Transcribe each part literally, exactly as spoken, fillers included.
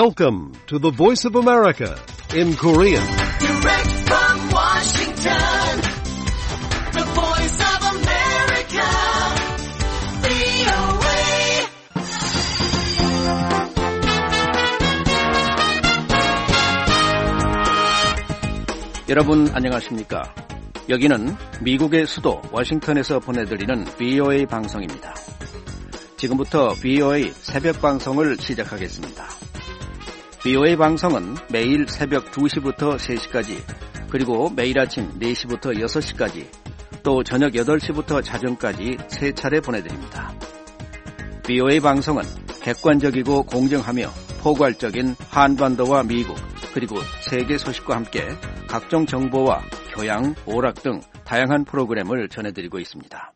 Welcome to the Voice of America in Korean. Direct from Washington, the Voice of America, 브이오에이. 여러분 안녕하십니까? 여기는 미국의 수도 워싱턴에서 보내드리는 브이오에이 방송입니다. 지금부터 브이오에이 새벽 방송을 시작하겠습니다. 브이오에이 방송은 매일 새벽 두 시부터 세 시까지, 그리고 매일 아침 네 시부터 여섯 시까지, 또 저녁 여덟 시부터 자정까지 세 차례 보내드립니다. 브이오에이 방송은 객관적이고 공정하며 포괄적인 한반도와 미국, 그리고 세계 소식과 함께 각종 정보와 교양, 오락 등 다양한 프로그램을 전해드리고 있습니다.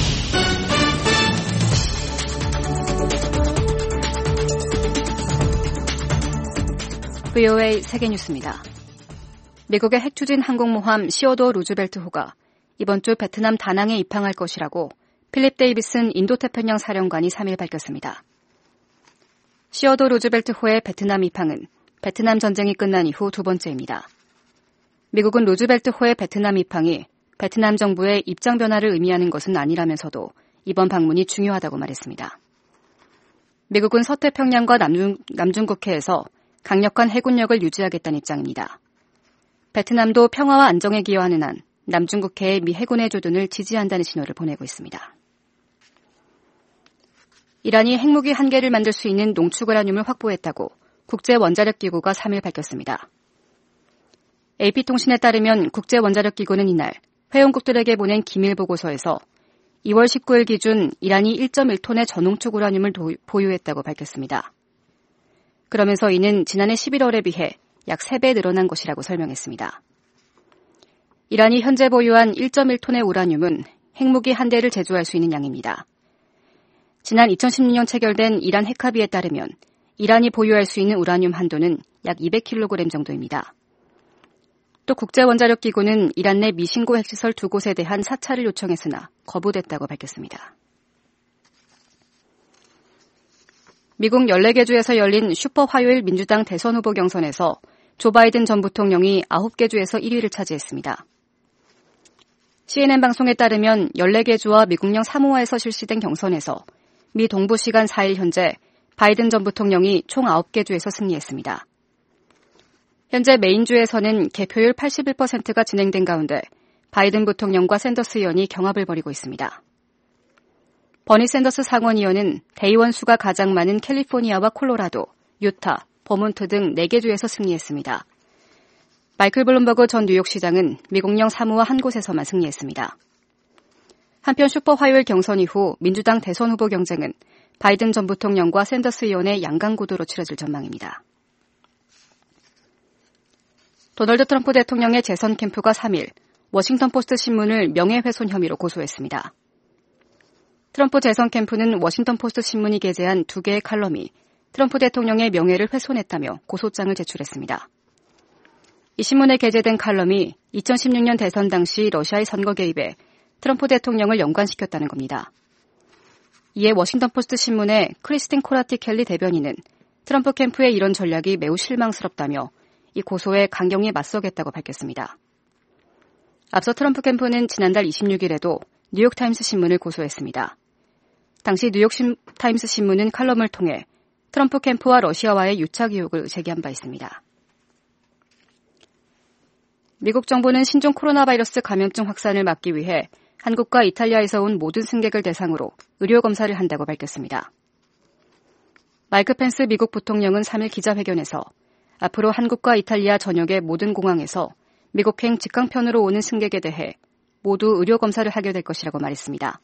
브이오에이 세계뉴스입니다. 미국의 핵추진 항공모함 시어도어 루즈벨트호가 이번 주 베트남 다낭에 입항할 것이라고 필립 데이비슨 인도태평양 사령관이 삼 일 밝혔습니다. 시어도어 루즈벨트호의 베트남 입항은 베트남 전쟁이 끝난 이후 두 번째입니다. 미국은 루즈벨트호의 베트남 입항이 베트남 정부의 입장 변화를 의미하는 것은 아니라면서도 이번 방문이 중요하다고 말했습니다. 미국은 서태평양과 남중, 남중국해에서 강력한 해군력을 유지하겠다는 입장입니다. 베트남도 평화와 안정에 기여하는 한 남중국해의 미 해군의 주둔을 지지한다는 신호를 보내고 있습니다. 이란이 핵무기 한 개를 만들 수 있는 농축우라늄을 확보했다고 국제원자력기구가 삼 일 밝혔습니다. 에이피통신에 따르면 국제원자력기구는 이날 회원국들에게 보낸 기밀 보고서에서 이월 십구일 기준 이란이 일 점 일 톤의 저농축 우라늄을 보유했다고 밝혔습니다. 그러면서 이는 지난해 십일월에 비해 약 세 배 늘어난 것이라고 설명했습니다. 이란이 현재 보유한 일 점 일 톤의 우라늄은 핵무기 한 대를 제조할 수 있는 양입니다. 지난 이천십육 년 체결된 이란 핵합의에 따르면 이란이 보유할 수 있는 우라늄 한도는 약 이백 킬로그램 정도입니다. 또 국제원자력기구는 이란 내 미신고 핵시설 두 곳에 대한 사찰을 요청했으나 거부됐다고 밝혔습니다. 미국 열네 개 주에서 열린 슈퍼 화요일 민주당 대선 후보 경선에서 조 바이든 전 부통령이 아홉 개 주에서 일 위를 차지했습니다. 씨엔엔 방송에 따르면 열네 개 주와 미국령 사모아에서 실시된 경선에서 미 동부 시간 사 일 현재 바이든 전 부통령이 총 아홉 개 주에서 승리했습니다. 현재 메인주에서는 개표율 팔십일 퍼센트가 진행된 가운데 바이든 부통령과 샌더스 의원이 경합을 벌이고 있습니다. 버니 샌더스 상원의원은 대의원 수가 가장 많은 캘리포니아와 콜로라도, 유타, 버몬트 등 네 개 주에서 승리했습니다. 마이클 블룸버그 전 뉴욕시장은 미국령 사무와 한 곳에서만 승리했습니다. 한편 슈퍼 화요일 경선 이후 민주당 대선 후보 경쟁은 바이든 전 부통령과 샌더스 의원의 양강구도로 치러질 전망입니다. 도널드 트럼프 대통령의 재선 캠프가 삼 일 워싱턴 포스트 신문을 명예훼손 혐의로 고소했습니다. 트럼프 재선 캠프는 워싱턴 포스트 신문이 게재한 두 개의 칼럼이 트럼프 대통령의 명예를 훼손했다며 고소장을 제출했습니다. 이 신문에 게재된 칼럼이 이천십육 년 대선 당시 러시아의 선거 개입에 트럼프 대통령을 연관시켰다는 겁니다. 이에 워싱턴 포스트 신문의 크리스틴 코라티 켈리 대변인은 트럼프 캠프의 이런 전략이 매우 실망스럽다며 이 고소에 강경히 맞서겠다고 밝혔습니다. 앞서 트럼프 캠프는 지난달 이십육일에도 뉴욕타임스 신문을 고소했습니다. 당시 뉴욕타임스 신문은 칼럼을 통해 트럼프 캠프와 러시아와의 유착 의혹을 제기한 바 있습니다. 미국 정부는 신종 코로나 바이러스 감염증 확산을 막기 위해 한국과 이탈리아에서 온 모든 승객을 대상으로 의료 검사를 한다고 밝혔습니다. 마이크 펜스 미국 부통령은 삼 일 기자회견에서 앞으로 한국과 이탈리아 전역의 모든 공항에서 미국행 직항편으로 오는 승객에 대해 모두 의료 검사를 하게 될 것이라고 말했습니다.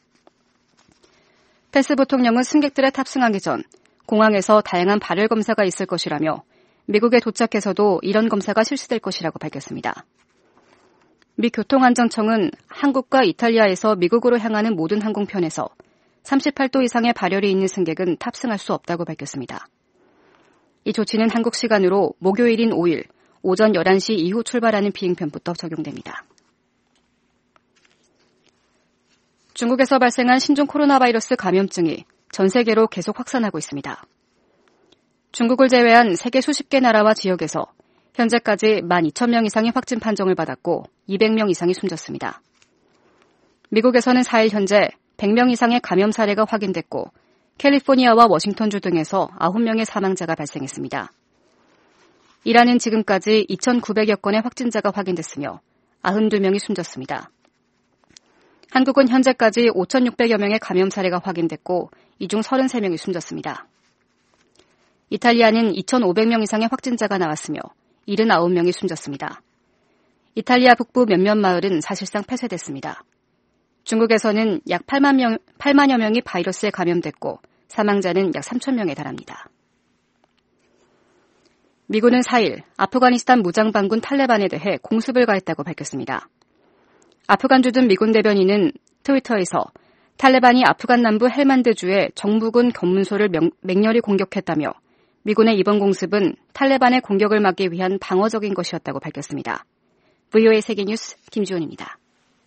펜스 부통령은 승객들의 탑승하기 전 공항에서 다양한 발열 검사가 있을 것이라며 미국에 도착해서도 이런 검사가 실시될 것이라고 밝혔습니다. 미 교통안전청은 한국과 이탈리아에서 미국으로 향하는 모든 항공편에서 삼십팔 도 이상의 발열이 있는 승객은 탑승할 수 없다고 밝혔습니다. 이 조치는 한국 시간으로 목요일인 오 일 오전 열한 시 이후 출발하는 비행편부터 적용됩니다. 중국에서 발생한 신종 코로나 바이러스 감염증이 전 세계로 계속 확산하고 있습니다. 중국을 제외한 세계 수십 개 나라와 지역에서 현재까지 만 이천 명 이상의 확진 판정을 받았고 이백 명 이상이 숨졌습니다. 미국에서는 사 일 현재 백 명 이상의 감염 사례가 확인됐고 캘리포니아와 워싱턴주 등에서 아홉 명의 사망자가 발생했습니다. 이란은 지금까지 이천구백여 건의 확진자가 확인됐으며 구십이 명이 숨졌습니다. 한국은 현재까지 오천육백여 명의 감염 사례가 확인됐고 이 중 삼십삼 명이 숨졌습니다. 이탈리아는 이천오백 명 이상의 확진자가 나왔으며 칠십구 명이 숨졌습니다. 이탈리아 북부 몇몇 마을은 사실상 폐쇄됐습니다. 중국에서는 약 팔만 명, 팔만여 명이 바이러스에 감염됐고 사망자는 약 삼천 명에 달합니다. 미군은 사 일 아프가니스탄 무장반군 탈레반에 대해 공습을 가했다고 밝혔습니다. 아프간 주둔 미군 대변인은 트위터에서 탈레반이 아프간 남부 헬만드주의 정부군 검문소를 명, 맹렬히 공격했다며 미군의 이번 공습은 탈레반의 공격을 막기 위한 방어적인 것이었다고 밝혔습니다. 브이오에이 세계뉴스 김지훈입니다.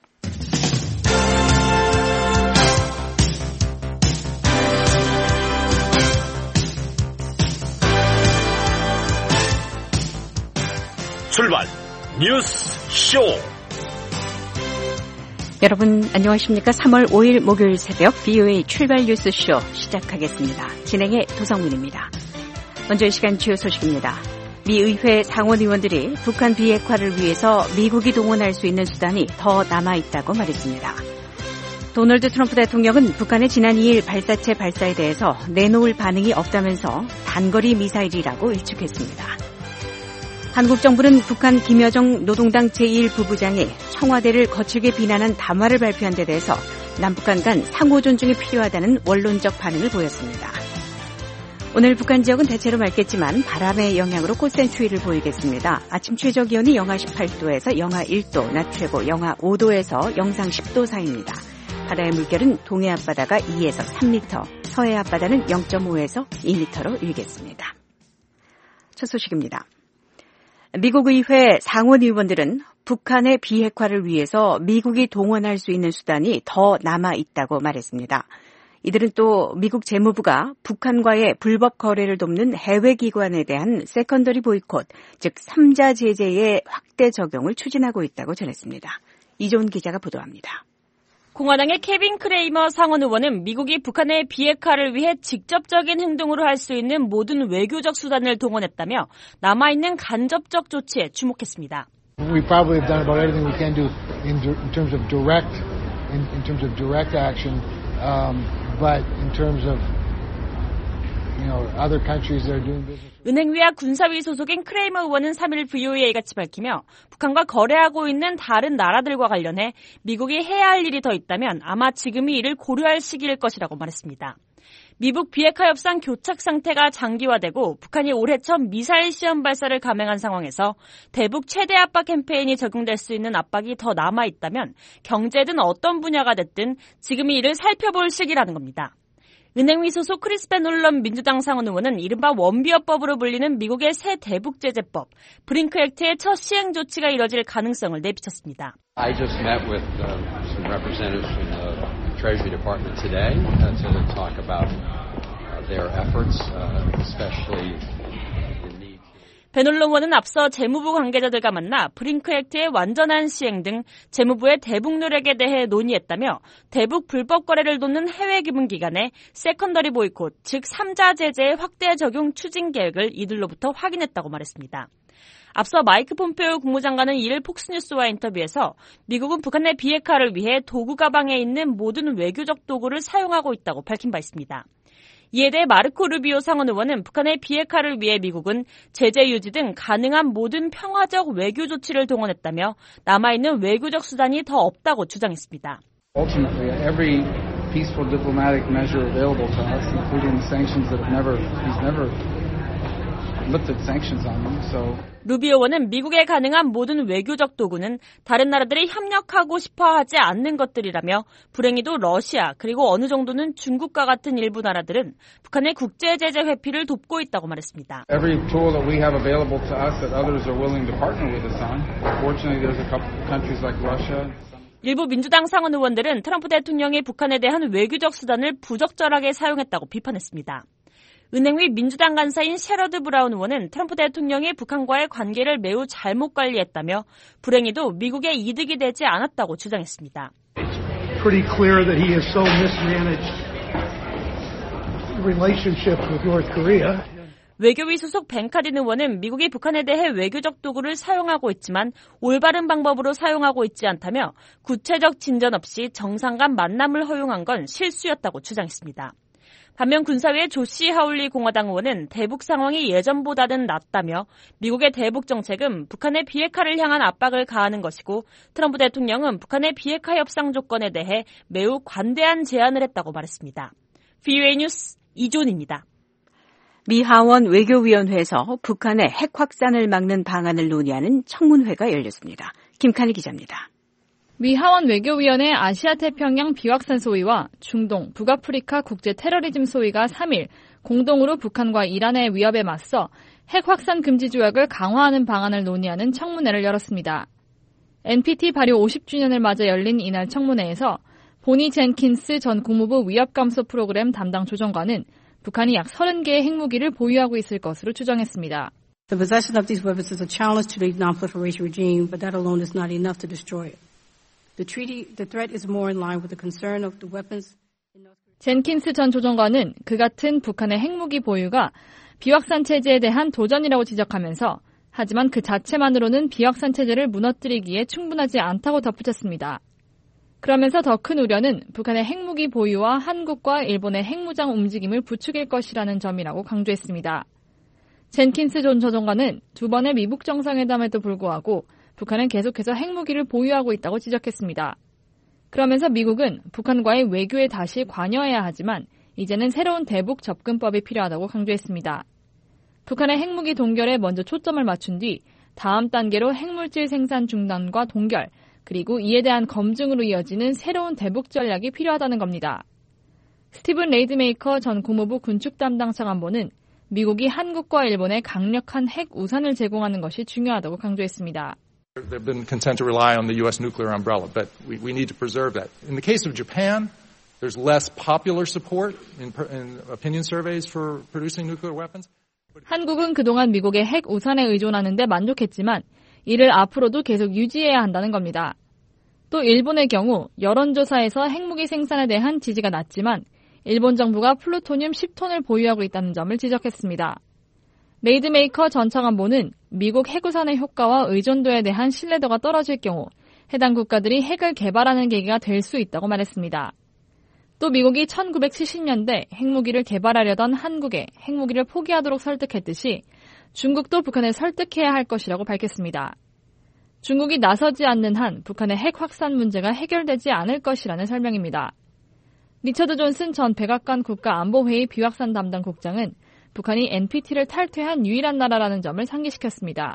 출발 뉴스 쇼. 여러분 안녕하십니까? 삼월 오일 목요일 새벽 브이오에이 출발 뉴스 쇼 시작하겠습니다. 진행의 도성민입니다. 먼저 이 시간 주요 소식입니다. 미 의회 상원 의원들이 북한 비핵화를 위해서 미국이 동원할 수 있는 수단이 더 남아있다고 말했습니다. 도널드 트럼프 대통령은 북한의 지난 이 일 발사체 발사에 대해서 내놓을 반응이 없다면서 단거리 미사일이라고 일축했습니다. 한국 정부는 북한 김여정 노동당 제일 부부장이 청와대를 거칠게 비난한 담화를 발표한 데 대해서 남북한 간 상호 존중이 필요하다는 원론적 반응을 보였습니다. 오늘 북한 지역은 대체로 맑겠지만 바람의 영향으로 꽃샘 추위를 보이겠습니다. 아침 최저기온이 영하 십팔 도에서 영하 일 도, 낮 최고 영하 오 도에서 영상 십 도 사이입니다. 바다의 물결은 동해 앞바다가 이에서 삼 미터, 서해 앞바다는 영 점 오에서 이 미터로 일겠습니다. 첫 소식입니다. 미국 의회 상원 의원들은 북한의 비핵화를 위해서 미국이 동원할 수 있는 수단이 더 남아있다고 말했습니다. 이들은 또 미국 재무부가 북한과의 불법 거래를 돕는 해외 기관에 대한 세컨더리 보이콧, 즉 삼자 제재의 확대 적용을 추진하고 있다고 전했습니다. 이종훈 기자가 보도합니다. 공화당의 케빈 크레이머 상원 의원은 미국이 북한의 비핵화를 위해 직접적인 행동으로 할 수 있는 모든 외교적 수단을 동원했다며 남아있는 간접적 조치에 주목했습니다. We probably have done about everything we can do in, in terms of direct, in, in terms of direct action, um, but in terms of, you know, other countries that are doing business. 은행위와 군사위 소속인 크레이머 의원은 삼 일 브이오에이 같이 밝히며 북한과 거래하고 있는 다른 나라들과 관련해 미국이 해야 할 일이 더 있다면 아마 지금이 이를 고려할 시기일 것이라고 말했습니다. 미북 비핵화 협상 교착 상태가 장기화되고 북한이 올해 첫 미사일 시험 발사를 감행한 상황에서 대북 최대 압박 캠페인이 적용될 수 있는 압박이 더 남아있다면 경제든 어떤 분야가 됐든 지금이 이를 살펴볼 시기라는 겁니다. 은행위 소속 크리스 베놀런 민주당 상원 의원은 이른바 원비어법으로 불리는 미국의 새 대북제재법, 브링크 액트의 첫 시행 조치가 이뤄질 가능성을 내비쳤습니다. I just met with uh, some representatives from the Treasury Department today uh, to talk about uh, their efforts, uh, especially 베놀런 의원은 앞서 재무부 관계자들과 만나 브링크 액트의 완전한 시행 등 재무부의 대북 노력에 대해 논의했다며 대북 불법 거래를 돕는 해외 기금기관의 세컨더리 보이콧, 즉 삼자 제재의 확대 적용 추진 계획을 이들로부터 확인했다고 말했습니다. 앞서 마이크 폼페오 국무장관은 이 일 폭스뉴스와 인터뷰에서 미국은 북한의 비핵화를 위해 도구 가방에 있는 모든 외교적 도구를 사용하고 있다고 밝힌 바 있습니다. 이에 대해 마르코 루비오 상원 의원은 북한의 비핵화를 위해 미국은 제재 유지 등 가능한 모든 평화적 외교 조치를 동원했다며 남아있는 외교적 수단이 더 없다고 주장했습니다. Ultimately, every peaceful diplomatic measure available to us, including sanctions that have never, he's never looked at sanctions on them, so. 루비오 의원은 미국에 가능한 모든 외교적 도구는 다른 나라들이 협력하고 싶어하지 않는 것들이라며 불행히도 러시아 그리고 어느 정도는 중국과 같은 일부 나라들은 북한의 국제 제재 회피를 돕고 있다고 말했습니다. Every tool that we have available to us that others are willing to partner with us on. Fortunately, there's a couple countries like Russia. 일부 민주당 상원 의원들은 트럼프 대통령이 북한에 대한 외교적 수단을 부적절하게 사용했다고 비판했습니다. 은행 위 민주당 간사인 셰러드 브라운 의원은 트럼프 대통령이 북한과의 관계를 매우 잘못 관리했다며 불행히도 미국의 이득이 되지 않았다고 주장했습니다. Pretty clear that he has so mismanaged relationships with North Korea. 외교위 소속 벤 카딘 의원은 미국이 북한에 대해 외교적 도구를 사용하고 있지만 올바른 방법으로 사용하고 있지 않다며 구체적 진전 없이 정상 간 만남을 허용한 건 실수였다고 주장했습니다. 반면 군사위의 조시 하울리 공화당 의원은 대북 상황이 예전보다는 낫다며 미국의 대북 정책은 북한의 비핵화를 향한 압박을 가하는 것이고 트럼프 대통령은 북한의 비핵화 협상 조건에 대해 매우 관대한 제안을 했다고 말했습니다. 브이오에이 뉴스 이존입니다. 미 하원 외교위원회에서 북한의 핵 확산을 막는 방안을 논의하는 청문회가 열렸습니다. 김칸희 기자입니다. 미 하원 외교위원회 아시아태평양 비확산 소위와 중동, 북아프리카 국제 테러리즘 소위가 삼 일 공동으로 북한과 이란의 위협에 맞서 핵 확산 금지 조약을 강화하는 방안을 논의하는 청문회를 열었습니다. 엔피티 발효 오십 주년을 맞아 열린 이날 청문회에서 보니 젠킨스 전 국무부 위협감소 프로그램 담당 조정관은 북한이 약 서른 개의 핵무기를 보유하고 있을 것으로 추정했습니다. The possession of these weapons is a challenge to the non-proliferation regime, but that alone is not enough to destroy it. The treaty, the threat is more in line with the concern of the weapons. 젠킨스 전 조정관은 그 같은 북한의 핵무기 보유가 비확산 체제에 대한 도전이라고 지적하면서 하지만 그 자체만으로는 비확산 체제를 무너뜨리기에 충분하지 않다고 덧붙였습니다. 그러면서 더 큰 우려는 북한의 핵무기 보유와 한국과 일본의 핵무장 움직임을 부추길 것이라는 점이라고 강조했습니다. 젠킨스 전 조정관은 두 번의 미북 정상회담에도 불구하고 북한은 계속해서 핵무기를 보유하고 있다고 지적했습니다. 그러면서 미국은 북한과의 외교에 다시 관여해야 하지만 이제는 새로운 대북 접근법이 필요하다고 강조했습니다. 북한의 핵무기 동결에 먼저 초점을 맞춘 뒤 다음 단계로 핵물질 생산 중단과 동결, 그리고 이에 대한 검증으로 이어지는 새로운 대북 전략이 필요하다는 겁니다. 스티븐 레이드메이커 전 국무부 군축 담당 차관보는 미국이 한국과 일본에 강력한 핵 우산을 제공하는 것이 중요하다고 강조했습니다. They've been content to rely on the U S nuclear umbrella, but we, we need to preserve that. In the case of Japan, there's less popular support in, in opinion surveys for producing nuclear weapons. 한국은 그동안 미국의 핵 우산에 의존하는 데 만족했지만 이를 앞으로도 계속 유지해야 한다는 겁니다. 또 일본의 경우 여론조사에서 핵무기 생산에 대한 지지가 낮지만 일본 정부가 플루토늄 십 톤을 보유하고 있다는 점을 지적했습니다. 레이드메이커 전 차관보는 미국 핵우산의 효과와 의존도에 대한 신뢰도가 떨어질 경우 해당 국가들이 핵을 개발하는 계기가 될 수 있다고 말했습니다. 또 미국이 천구백칠십 년대 핵무기를 개발하려던 한국에 핵무기를 포기하도록 설득했듯이 중국도 북한을 설득해야 할 것이라고 밝혔습니다. 중국이 나서지 않는 한 북한의 핵 확산 문제가 해결되지 않을 것이라는 설명입니다. 리처드 존슨 전 백악관 국가안보회의 비확산 담당 국장은 북한이 엔피티를 탈퇴한 유일한 나라라는 점을 상기시켰습니다.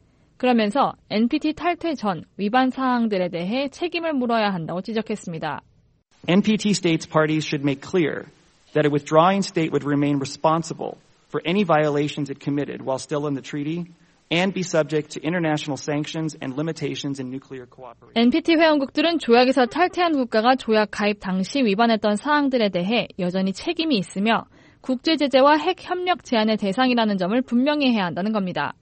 그러면서 엔피티 탈퇴 전 위반 사항들에 대해 책임을 물어야 한다고 지적했습니다. 엔피티 states parties should make clear that a withdrawing state would remain responsible for any violations it committed while still in the treaty and be subject to international sanctions and limitations in nuclear cooperation. 엔피티 회원국들은 조약에서 탈퇴한 국가가 조약 가입 당시 위반했던 사항들에 대해 여전히 책임이 있으며 국제제재와 핵협력 제한의 대상이라는 점을 분명히 해야 한다는 겁니다.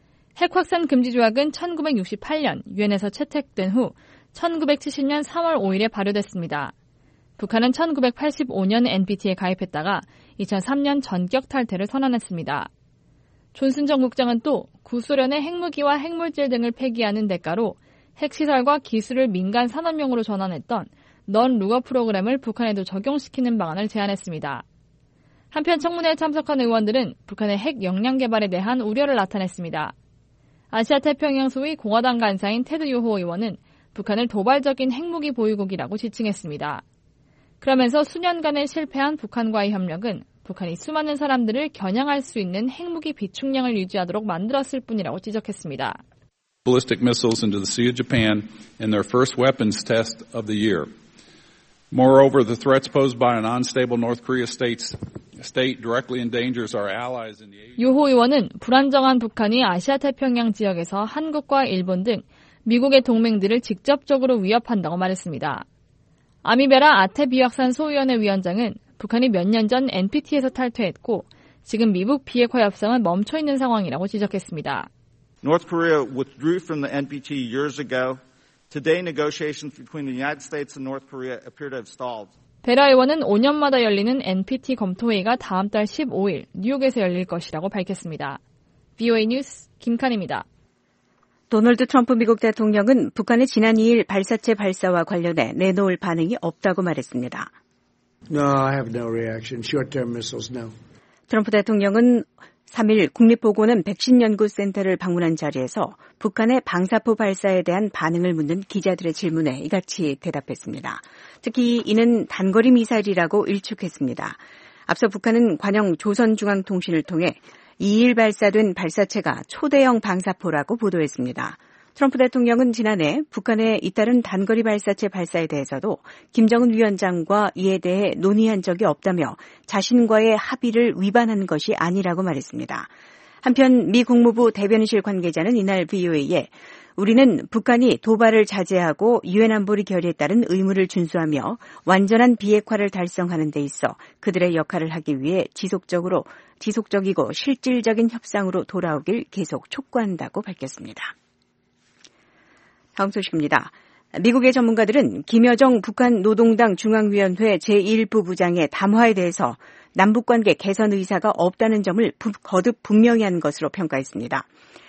핵확산 금지 조약은 천구백육십팔 년 유엔에서 채택된 후 천구백칠십 년 삼월 오일에 발효됐습니다. 북한은 천구백팔십오 년 엔피티에 가입했다가 이천삼 년 전격 탈퇴를 선언했습니다. 존슨 전 국장은 또 구소련의 핵무기와 핵물질 등을 폐기하는 대가로 핵시설과 기술을 민간 산업용으로 전환했던 넌 루거 프로그램을 북한에도 적용시키는 방안을 제안했습니다. 한편 청문회에 참석한 의원들은 북한의 핵 역량 개발에 대한 우려를 나타냈습니다. 아시아태평양 소위 공화당 간사인 테드 요호 의원은 북한을 도발적인 핵무기 보유국이라고 지칭했습니다. 그러면서 수년간의 실패한 북한과의 협력은 북한이 수많은 사람들을 겨냥할 수 있는 핵무기 비축량을 유지하도록 만들었을 뿐이라고 지적했습니다. Ballistic missiles into the Sea of Japan in their first weapons test of the year. Moreover, the threats posed by an unstable North Korea states, state directly endangers our allies in the Asia. 요호 의원은 불안정한 북한이 아시아태평양 지역에서 한국과 일본 등 미국의 동맹들을 직접적으로 위협한다고 말했습니다. 아미베라 아태 비확산 소위원회 위원장은 북한이 몇 년 전 엔피티에서 탈퇴했고 지금 미북 비핵화 협상은 멈춰 있는 상황이라고 지적했습니다. North Korea withdrew from the N P T years ago. Today, negotiations between the United States and North Korea appear to have stalled. 베라 의원은 오 년마다 열리는 엔피티 검토회의가 다음 달 십오일 뉴욕에서 열릴 것이라고 밝혔습니다. 브이오에이 뉴스 김칸입니다. 도널드 트럼프 미국 대통령은 북한의 지난 이일 발사체 발사와 관련해 내놓을 반응이 없다고 말했습니다. No, I have no reaction. Short-term missiles, no. 트럼프 대통령은 삼일 국립보건원 백신연구센터를 방문한 자리에서 북한의 방사포 발사에 대한 반응을 묻는 기자들의 질문에 이같이 대답했습니다. 특히 이는 단거리 미사일이라고 일축했습니다. 앞서 북한은 관영 조선중앙통신을 통해 이일 발사된 발사체가 초대형 방사포라고 보도했습니다. 트럼프 대통령은 지난해 북한의 잇따른 단거리 발사체 발사에 대해서도 김정은 위원장과 이에 대해 논의한 적이 없다며 자신과의 합의를 위반한 것이 아니라고 말했습니다. 한편 미 국무부 대변인실 관계자는 이날 브이오에이에 우리는 북한이 도발을 자제하고 유엔 안보리 결의에 따른 의무를 준수하며 완전한 비핵화를 달성하는 데 있어 그들의 역할을 하기 위해 지속적으로 지속적이고 실질적인 협상으로 돌아오길 계속 촉구한다고 밝혔습니다. 다음 소식입니다. 미국의 전문가들은 김여정 북한 노동당 중앙위원회 제일 부부장의 담화에 대해서 남북관계 개선 의사가 없다는 점을 거듭 분명히 한 것으로 평가했습니다.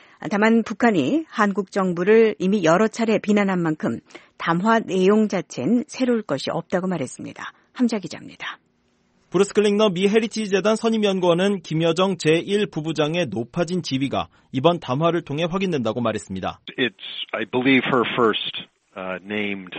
다만 북한이 한국 정부를 이미 여러 차례 비난한 만큼 담화 내용 자체는 새로울 것이 없다고 말했습니다. 함자 기자입니다. 브루스 클링너 미 헤리티지 재단 선임연구원은 김여정 제일 부부장의 높아진 지위가 이번 담화를 통해 확인된다고 말했습니다. It's, I believe, her first uh, named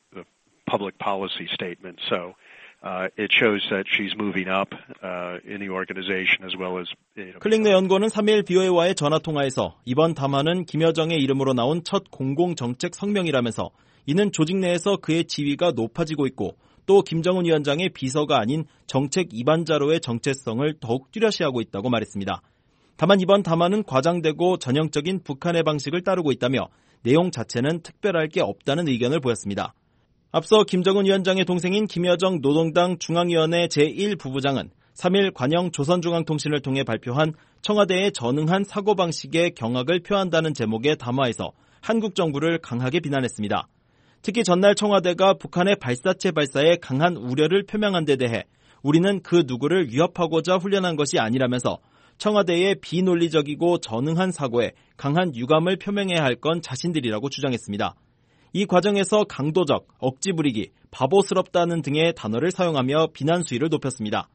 public policy statement. So uh, it shows that she's moving up uh, in the organization as well as. You know. 클링너 연구원은 삼일 브이오에이와의 전화 통화에서 이번 담화는 김여정의 이름으로 나온 첫 공공정책 성명이라면서 이는 조직 내에서 그의 지위가 높아지고 있고 또 김정은 위원장의 비서가 아닌 정책 입안자로의 정체성을 더욱 뚜렷이하고 있다고 말했습니다. 다만 이번 담화는 과장되고 전형적인 북한의 방식을 따르고 있다며 내용 자체는 특별할 게 없다는 의견을 보였습니다. 앞서 김정은 위원장의 동생인 김여정 노동당 중앙위원회 제일 부부장은 삼일 관영 조선중앙통신을 통해 발표한 청와대에 전응한 사고방식의 경악을 표한다는 제목의 담화에서 한국 정부를 강하게 비난했습니다. 특히 전날 청와대가 북한의 발사체 발사에 강한 우려를 표명한 데 대해 우리는 그 누구를 위협하고자 훈련한 것이 아니라면서 청와대의 비논리적이고 전응한 사고에 강한 유감을 표명해야 할 건 자신들이라고 주장했습니다. 이 과정에서 강도적, 억지 부리기, 바보스럽다는 등의 단어를 사용하며 비난 수위를 높였습니다.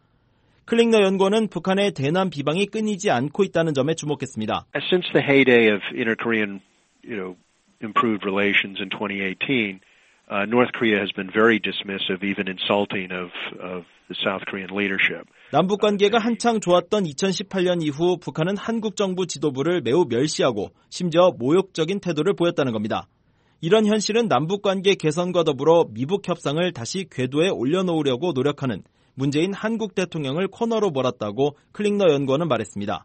클링너 연구원은 북한의 대남 비방이 끊이지 않고 있다는 점에 주목했습니다. Since the heyday of inter-Korean, you know, improved relations in twenty eighteen, uh, North Korea has been very dismissive, even insulting of, of the South Korean leadership. 남북 관계가 한창 좋았던 이천십팔 년 이후 북한은 한국 정부 지도부를 매우 멸시하고 심지어 모욕적인 태도를 보였다는 겁니다. 이런 현실은 남북 관계 개선과 더불어 미북 협상을 다시 궤도에 올려놓으려고 노력하는 문재인 한국 대통령을 코너로 몰았다고 클링너 연구원은 말했습니다.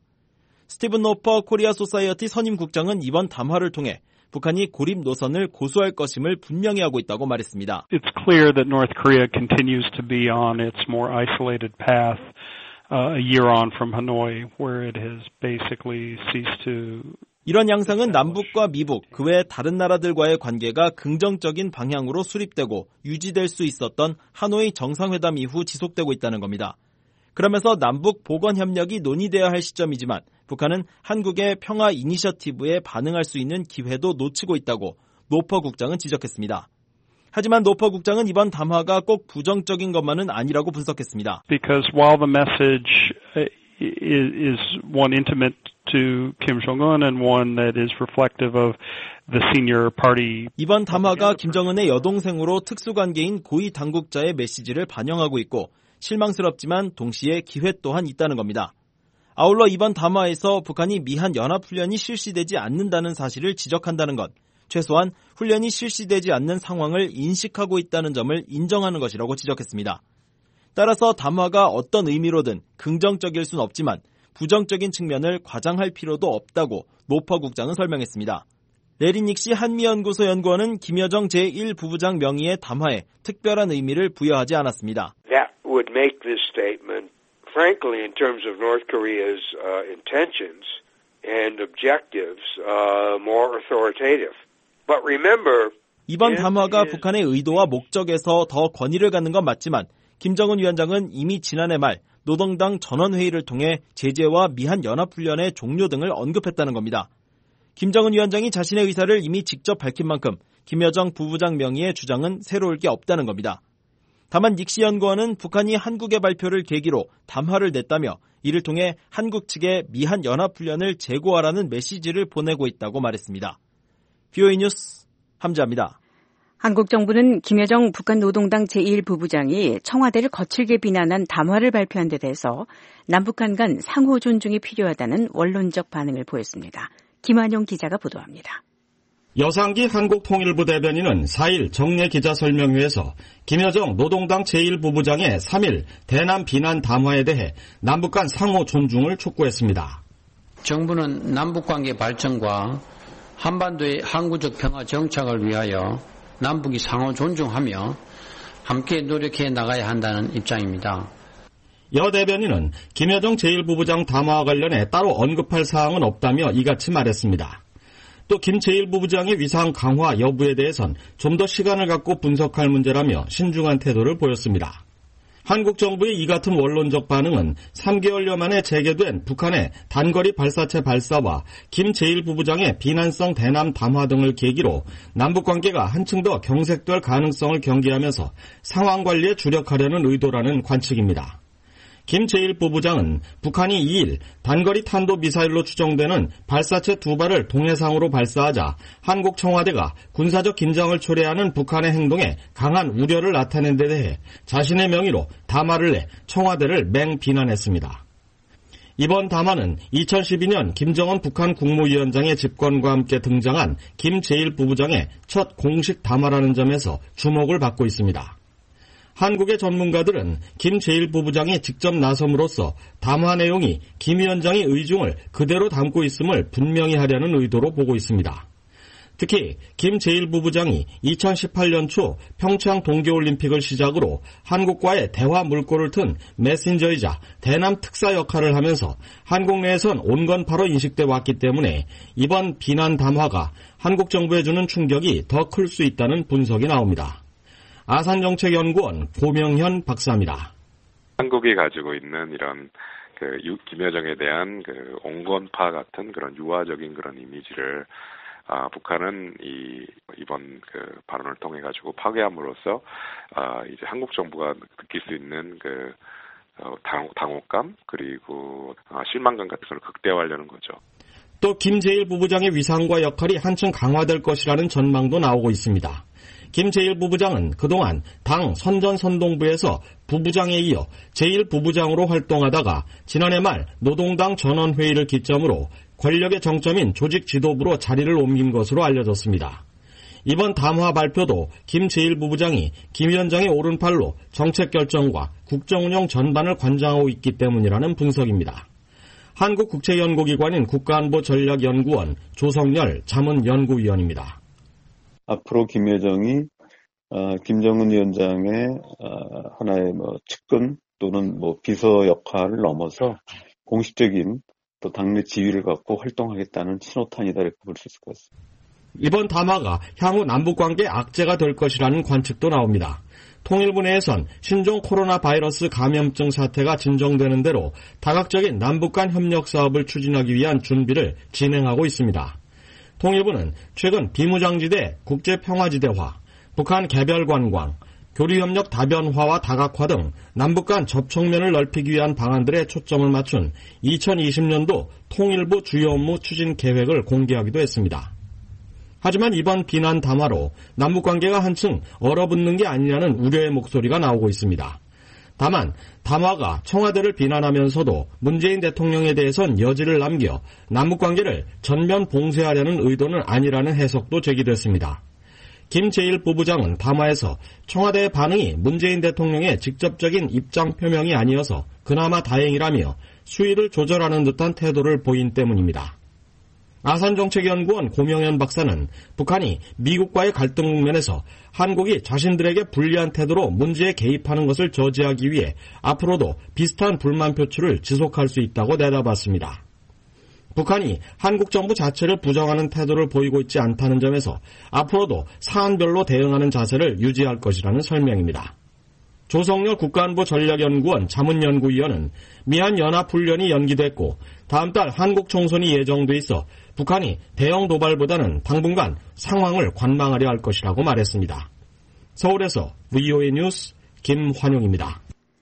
스티븐 노퍼 코리아 소사이어티 선임국장은 이번 담화를 통해 북한이 고립 노선을 고수할 것임을 분명히 하고 있다고 말했습니다. It's clear that North Korea continues to be on its more isolated path uh, a year on from Hanoi, where it has basically ceased to. 이런 양상은 남북과 미북, 그 외 다른 나라들과의 관계가 긍정적인 방향으로 수립되고 유지될 수 있었던 하노이 정상회담 이후 지속되고 있다는 겁니다. 그러면서 남북 보건 협력이 논의되어야 할 시점이지만 북한은 한국의 평화 이니셔티브에 반응할 수 있는 기회도 놓치고 있다고 노퍼 국장은 지적했습니다. 하지만 노퍼 국장은 이번 담화가 꼭 부정적인 것만은 아니라고 분석했습니다. Because while the message is, is one intimate to Kim Jong-un and one that is reflective of the senior party. 이번 담화가 김정은의 여동생으로 특수관계인 고위 당국자의 메시지를 반영하고 있고 실망스럽지만 동시에 기회 또한 있다는 겁니다. 아울러 이번 담화에서 북한이 미한 연합훈련이 실시되지 않는다는 사실을 지적한다는 것, 최소한 훈련이 실시되지 않는 상황을 인식하고 있다는 점을 인정하는 것이라고 지적했습니다. 따라서 담화가 어떤 의미로든 긍정적일 순 없지만 부정적인 측면을 과장할 필요도 없다고 노퍼 국장은 설명했습니다. 레리 닉시 한미연구소 연구원은 김여정 제일 부부장 명의의 담화에 특별한 의미를 부여하지 않았습니다. That would make this statement frankly, in terms of North Korea's uh, intentions and objectives, uh, more authoritative. But remember, 이번 담화가 북한의 의도와 목적에서 더 권위를 갖는 건 맞지만 김정은 위원장은 이미 지난해 말 노동당 전원회의를 통해 제재와 미한연합훈련의 종료 등을 언급했다는 겁니다. 김정은 위원장이 자신의 의사를 이미 직접 밝힌 만큼 김여정 부부장 명의의 주장은 새로울 게 없다는 겁니다. 다만 닉시 연구원은 북한이 한국의 발표를 계기로 담화를 냈다며 이를 통해 한국 측에 미한연합훈련을 재고하라는 메시지를 보내고 있다고 말했습니다. 비오이 뉴스 함자입니다. 한국 정부는 김여정 북한 노동당 제일 부부장이 청와대를 거칠게 비난한 담화를 발표한 데 대해서 남북한 간 상호 존중이 필요하다는 원론적 반응을 보였습니다. 김한용 기자가 보도합니다. 여상기 한국통일부 대변인은 사일 정례 기자설명회에서 김여정 노동당 제일 부부장의 삼일 대남 비난 담화에 대해 남북 간 상호 존중을 촉구했습니다. 정부는 남북관계 발전과 한반도의 항구적 평화 정착을 위하여 남북이 상호 존중하며 함께 노력해 나가야 한다는 입장입니다. 여 대변인은 김여정 제일 부부장 담화와 관련해 따로 언급할 사항은 없다며 이같이 말했습니다. 또 김 제일 부부장의 위상 강화 여부에 대해선 좀 더 시간을 갖고 분석할 문제라며 신중한 태도를 보였습니다. 한국 정부의 이 같은 원론적 반응은 삼 개월여 만에 재개된 북한의 단거리 발사체 발사와 김 제일 부부장의 비난성 대남 담화 등을 계기로 남북관계가 한층 더 경색될 가능성을 경계하면서 상황 관리에 주력하려는 의도라는 관측입니다. 김 제일 부부장은 북한이 이일 단거리 탄도미사일로 추정되는 발사체 두 발을 동해상으로 발사하자 한국 청와대가 군사적 긴장을 초래하는 북한의 행동에 강한 우려를 나타낸 데 대해 자신의 명의로 담화를 내 청와대를 맹비난했습니다. 이번 담화는 이천십이년 김정은 북한 국무위원장의 집권과 함께 등장한 김 제일 부부장의 첫 공식 담화라는 점에서 주목을 받고 있습니다. 한국의 전문가들은 김 제일 부부장이 직접 나섬으로써 담화 내용이 김 위원장의 의중을 그대로 담고 있음을 분명히 하려는 의도로 보고 있습니다. 특히 김 제일 부부장이 이천십팔년 초 평창 동계올림픽을 시작으로 한국과의 대화 물꼬를 튼 메신저이자 대남 특사 역할을 하면서 한국 내에선 온건파로 인식돼 왔기 때문에 이번 비난 담화가 한국 정부에 주는 충격이 더 클 수 있다는 분석이 나옵니다. 아산정책연구원 고명현 박사입니다. 한국이 가지고 있는 이런 그 김여정에 대한 그 온건파 같은 그런 유화적인 그런 이미지를 아, 북한은 이 이번 그 발언을 통해 가지고 파괴함으로써 아, 이제 한국 정부가 느낄 수 있는 그 어, 당, 당혹감 그리고 아, 실망감 같은 걸 극대화하려는 거죠. 또 김 제일 부부장의 위상과 역할이 한층 강화될 것이라는 전망도 나오고 있습니다. 김 제일 부부장은 그동안 당 선전선동부에서 부부장에 이어 제일 부부장으로 활동하다가 지난해 말 노동당 전원회의를 기점으로 권력의 정점인 조직 지도부로 자리를 옮긴 것으로 알려졌습니다. 이번 담화 발표도 김 제일 부부장이 김 위원장의 오른팔로 정책 결정과 국정운영 전반을 관장하고 있기 때문이라는 분석입니다. 한국국제연구기관인 국가안보전략연구원 조성열 자문연구위원입니다. 앞으로 김여정이 어, 김정은 위원장의 어, 하나의 뭐 측근 또는 뭐 비서 역할을 넘어서 공식적인 또 당내 지위를 갖고 활동하겠다는 신호탄이다 이렇게 볼 수 있을 것 같습니다. 이번 담화가 향후 남북관계 악재가 될 것이라는 관측도 나옵니다. 통일부 내에선 신종 코로나 바이러스 감염증 사태가 진정되는 대로 다각적인 남북 간 협력 사업을 추진하기 위한 준비를 진행하고 있습니다. 통일부는 최근 비무장지대 국제평화지대화, 북한 개별관광, 교류협력 다변화와 다각화 등 남북 간 접촉면을 넓히기 위한 방안들에 초점을 맞춘 이천이십년도 통일부 주요 업무 추진 계획을 공개하기도 했습니다. 하지만 이번 비난 담화로 남북관계가 한층 얼어붙는 게 아니냐는 우려의 목소리가 나오고 있습니다. 다만 담화가 청와대를 비난하면서도 문재인 대통령에 대해선 여지를 남겨 남북관계를 전면 봉쇄하려는 의도는 아니라는 해석도 제기됐습니다. 김 제일 부부장은 담화에서 청와대의 반응이 문재인 대통령의 직접적인 입장 표명이 아니어서 그나마 다행이라며 수위를 조절하는 듯한 태도를 보인 때문입니다. 아산정책연구원 고명현 박사는 북한이 미국과의 갈등 국면에서 한국이 자신들에게 불리한 태도로 문제에 개입하는 것을 저지하기 위해 앞으로도 비슷한 불만 표출을 지속할 수 있다고 내다봤습니다. 북한이 한국 정부 자체를 부정하는 태도를 보이고 있지 않다는 점에서 앞으로도 사안별로 대응하는 자세를 유지할 것이라는 설명입니다. 조성렬 국가안보 전략연구원 자문연구위원은 미한 연합훈련이 연기됐고 다음 달 한국 총선이 예정돼 있어 북한이 대형 도발보다는 당분간 상황을 관망하려 할 것이라고 말했습니다. 서울에서 브이오에이 뉴스 김환용입니다.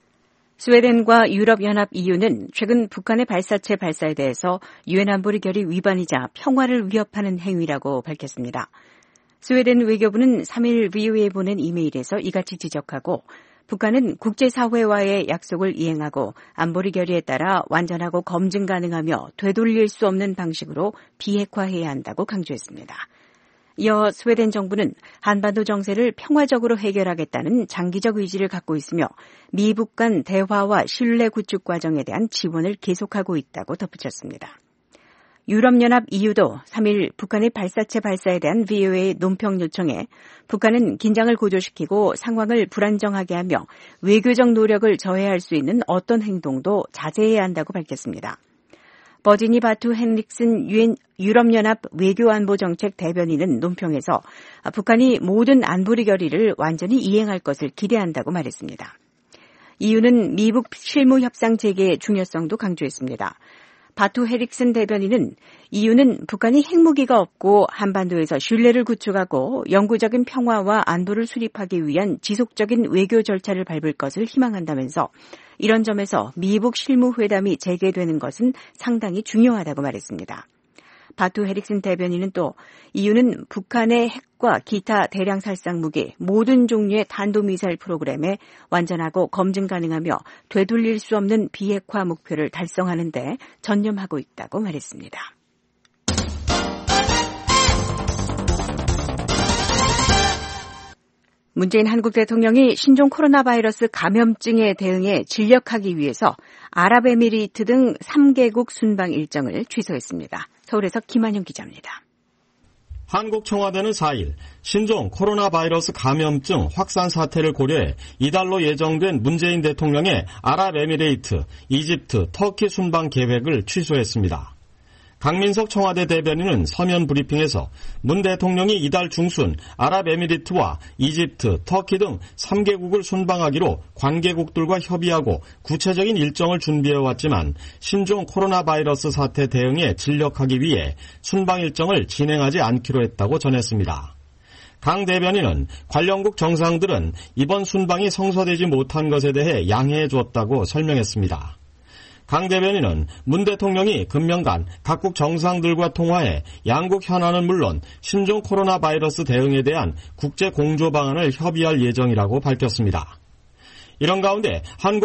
스웨덴과 유럽연합 이유는 최근 북한의 발사체 발사에 대해서 유엔 안보리 결의 위반이자 평화를 위협하는 행위라고 밝혔습니다. 스웨덴 외교부는 삼 일 브이오에이에 보낸 이메일에서 이같이 지적하고 북한은 국제사회와의 약속을 이행하고 안보리 결의에 따라 완전하고 검증 가능하며 되돌릴 수 없는 방식으로 비핵화해야 한다고 강조했습니다. 이어 스웨덴 정부는 한반도 정세를 평화적으로 해결하겠다는 장기적 의지를 갖고 있으며 미북 간 대화와 신뢰 구축 과정에 대한 지원을 계속하고 있다고 덧붙였습니다. 유럽연합 이유도 삼 일 북한의 발사체 발사에 대한 브이오에이 논평 요청에 북한은 긴장을 고조시키고 상황을 불안정하게 하며 외교적 노력을 저해할 수 있는 어떤 행동도 자제해야 한다고 밝혔습니다. 버지니 바투 헨릭슨 유엔, 유럽연합 외교안보정책 대변인은 논평에서 북한이 모든 안보리 결의를 완전히 이행할 것을 기대한다고 말했습니다. 이유는 미북 실무 협상 재개의 중요성도 강조했습니다. 바투 헤릭슨 대변인은 이유는 북한이 핵무기가 없고 한반도에서 신뢰를 구축하고 영구적인 평화와 안보를 수립하기 위한 지속적인 외교 절차를 밟을 것을 희망한다면서 이런 점에서 미북 실무회담이 재개되는 것은 상당히 중요하다고 말했습니다. 바투 헤릭슨 대변인은 또 이유는 북한의 핵과 기타 대량 살상 무기 모든 종류의 탄도미사일 프로그램에 완전하고 검증 가능하며 되돌릴 수 없는 비핵화 목표를 달성하는 데 전념하고 있다고 말했습니다. 문재인 한국 대통령이 신종 코로나 바이러스 감염증에 대응해 진력하기 위해서 아랍에미리트 등 삼 개국 순방 일정을 취소했습니다. 서울에서 김한영 기자입니다. 한국 청와대는 사 일 신종 코로나 바이러스 감염증 확산 사태를 고려해 이달로 예정된 문재인 대통령의 아랍에미레이트, 이집트, 터키 순방 계획을 취소했습니다. 강민석 청와대 대변인은 서면 브리핑에서 문 대통령이 이달 중순 아랍에미리트와 이집트, 터키 등 삼 개국을 순방하기로 관계국들과 협의하고 구체적인 일정을 준비해왔지만 신종 코로나 바이러스 사태 대응에 진력하기 위해 순방 일정을 진행하지 않기로 했다고 전했습니다. 강 대변인은 관련국 정상들은 이번 순방이 성사되지 못한 것에 대해 양해해 줬다고 설명했습니다. 강 대변인은 문 대통령이 금년간 각국 정상들과 통화해 양국 현안은 물론 신종 코로나 바이러스 대응에 대한 국제 공조 방안을 협의할 예정이라고 밝혔습니다. 이런 가운데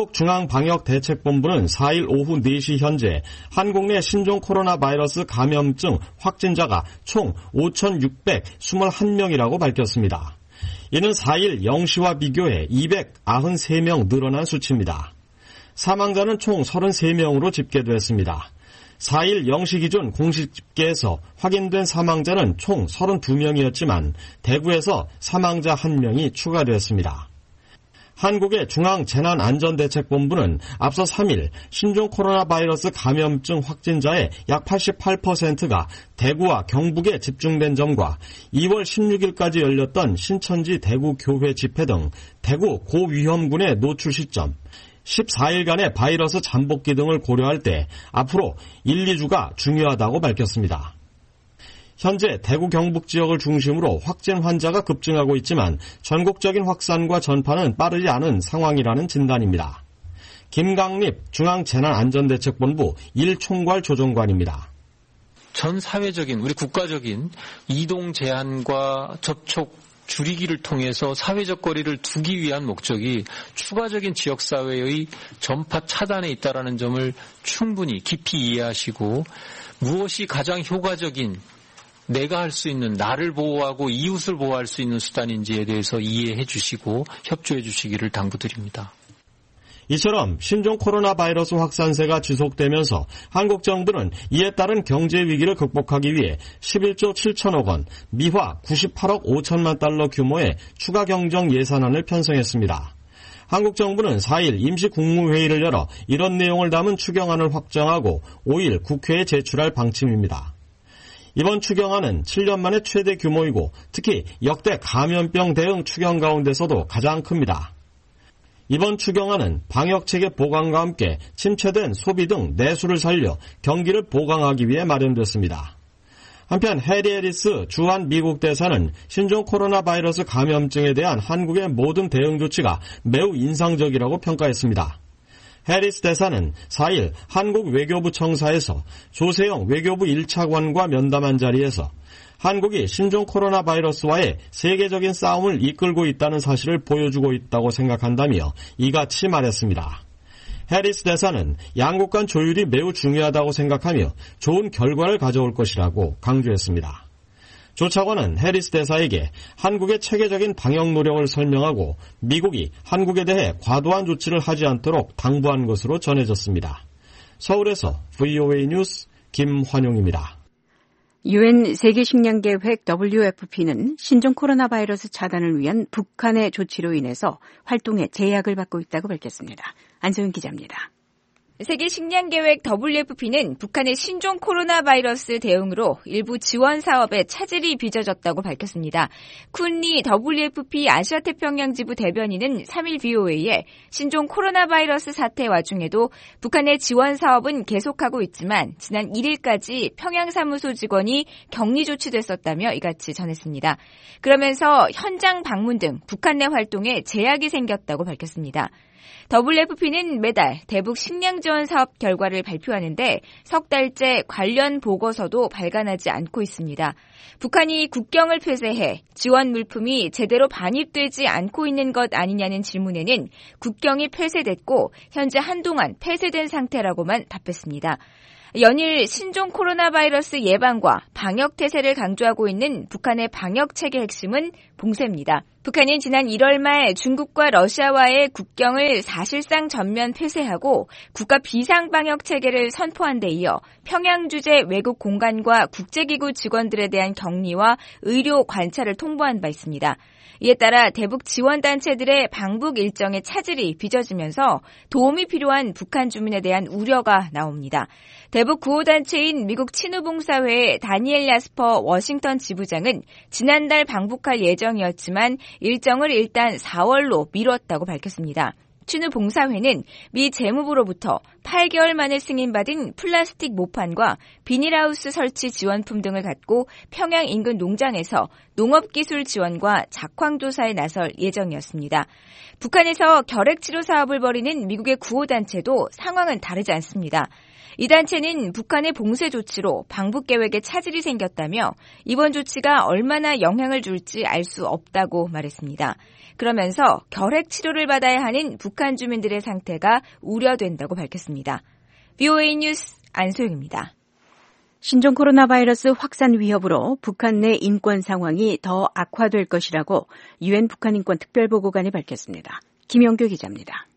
한국중앙방역대책본부는 사 일 오후 네 시 현재 한국 내 신종 코로나 바이러스 감염증 확진자가 총 오천육백이십일 명이라고 밝혔습니다. 이는 사 일 영 시와 비교해 이백구십삼 명 늘어난 수치입니다. 사망자는 총 삼십삼 명으로 집계됐습니다. 사 일 영 시 기준 공식 집계에서 확인된 사망자는 총 삼십이 명이었지만 대구에서 사망자 한 명이 추가되었습니다. 한국의 중앙재난안전대책본부는 앞서 삼 일 신종 코로나 바이러스 감염증 확진자의 약 팔십팔 퍼센트가 대구와 경북에 집중된 점과 이월 십육일까지 열렸던 신천지 대구교회 집회 등 대구 고위험군의 노출 시점, 십사 일간의 바이러스 잠복기 등을 고려할 때 앞으로 일, 이 주가 중요하다고 밝혔습니다. 현재 대구 경북 지역을 중심으로 확진 환자가 급증하고 있지만 전국적인 확산과 전파는 빠르지 않은 상황이라는 진단입니다. 김강립 중앙재난안전대책본부 일 총괄 조정관입니다. 전 사회적인 우리 국가적인 이동 제한과 접촉 줄이기를 통해서 사회적 거리를 두기 위한 목적이 추가적인 지역사회의 전파 차단에 있다는 점을 충분히 깊이 이해하시고 무엇이 가장 효과적인 내가 할 수 있는 나를 보호하고 이웃을 보호할 수 있는 수단인지에 대해서 이해해 주시고 협조해 주시기를 당부드립니다. 이처럼 신종 코로나 바이러스 확산세가 지속되면서 한국 정부는 이에 따른 경제 위기를 극복하기 위해 십일조 칠천억 원, 미화 구십팔억 오천만 달러 규모의 추가 경정 예산안을 편성했습니다. 한국 정부는 사일 임시 국무회의를 열어 이런 내용을 담은 추경안을 확정하고 오일 국회에 제출할 방침입니다. 이번 추경안은 칠 년 만에 최대 규모이고 특히 역대 감염병 대응 추경 가운데서도 가장 큽니다. 이번 추경안은 방역체계 보강과 함께 침체된 소비 등 내수를 살려 경기를 보강하기 위해 마련됐습니다. 한편 해리 해리스 주한 미국 대사는 신종 코로나 바이러스 감염증에 대한 한국의 모든 대응 조치가 매우 인상적이라고 평가했습니다. 해리스 대사는 사일 한국 외교부 청사에서 조세영 외교부 일 차관과 면담한 자리에서 한국이 신종 코로나 바이러스와의 세계적인 싸움을 이끌고 있다는 사실을 보여주고 있다고 생각한다며 이같이 말했습니다. 해리스 대사는 양국 간 조율이 매우 중요하다고 생각하며 좋은 결과를 가져올 것이라고 강조했습니다. 조 차관은 해리스 대사에게 한국의 체계적인 방역 노력을 설명하고 미국이 한국에 대해 과도한 조치를 하지 않도록 당부한 것으로 전해졌습니다. 서울에서 브이오에이 뉴스 김환용입니다. 유엔 세계식량계획 더블유에프피는 신종 코로나 바이러스 차단을 위한 북한의 조치로 인해서 활동에 제약을 받고 있다고 밝혔습니다. 안소영 기자입니다. 세계식량계획 더블유에프피는 북한의 신종 코로나 바이러스 대응으로 일부 지원 사업에 차질이 빚어졌다고 밝혔습니다. 쿤리 더블유에프피 아시아태평양지부 대변인은 삼일 브이오에이에 신종 코로나 바이러스 사태 와중에도 북한의 지원 사업은 계속하고 있지만 지난 일일까지 평양사무소 직원이 격리 조치됐었다며 이같이 전했습니다. 그러면서 현장 방문 등 북한 내 활동에 제약이 생겼다고 밝혔습니다. 더블유에프피는 매달 대북 식량 지원 사업 결과를 발표하는데 석 달째 관련 보고서도 발간하지 않고 있습니다. 북한이 국경을 폐쇄해 지원 물품이 제대로 반입되지 않고 있는 것 아니냐는 질문에는 국경이 폐쇄됐고 현재 한동안 폐쇄된 상태라고만 답했습니다. 연일 신종 코로나 바이러스 예방과 방역 태세를 강조하고 있는 북한의 방역 체계 핵심은 봉쇄입니다. 북한은 지난 일월 말 중국과 러시아와의 국경을 사실상 전면 폐쇄하고 국가 비상 방역 체계를 선포한 데 이어 평양 주재 외국 공간과 국제기구 직원들에 대한 격리와 의료 관찰을 통보한 바 있습니다. 이에 따라 대북 지원단체들의 방북 일정에 차질이 빚어지면서 도움이 필요한 북한 주민에 대한 우려가 나옵니다. 대북 구호단체인 미국 친우봉사회의 다니엘 야스퍼 워싱턴 지부장은 지난달 방북할 예정이었지만 일정을 일단 사월로 미뤘다고 밝혔습니다. 친우봉사회는 미 재무부로부터 팔 개월 만에 승인받은 플라스틱 모판과 비닐하우스 설치 지원품 등을 갖고 평양 인근 농장에서 농업기술 지원과 작황조사에 나설 예정이었습니다. 북한에서 결핵치료 사업을 벌이는 미국의 구호단체도 상황은 다르지 않습니다. 이 단체는 북한의 봉쇄 조치로 방북 계획에 차질이 생겼다며 이번 조치가 얼마나 영향을 줄지 알 수 없다고 말했습니다. 그러면서 결핵 치료를 받아야 하는 북한 주민들의 상태가 우려된다고 밝혔습니다. 브이오에이 뉴스 안소영입니다. 신종 코로나 바이러스 확산 위협으로 북한 내 인권 상황이 더 악화될 것이라고 유엔 북한인권 특별보고관이 밝혔습니다. 김영규 기자입니다.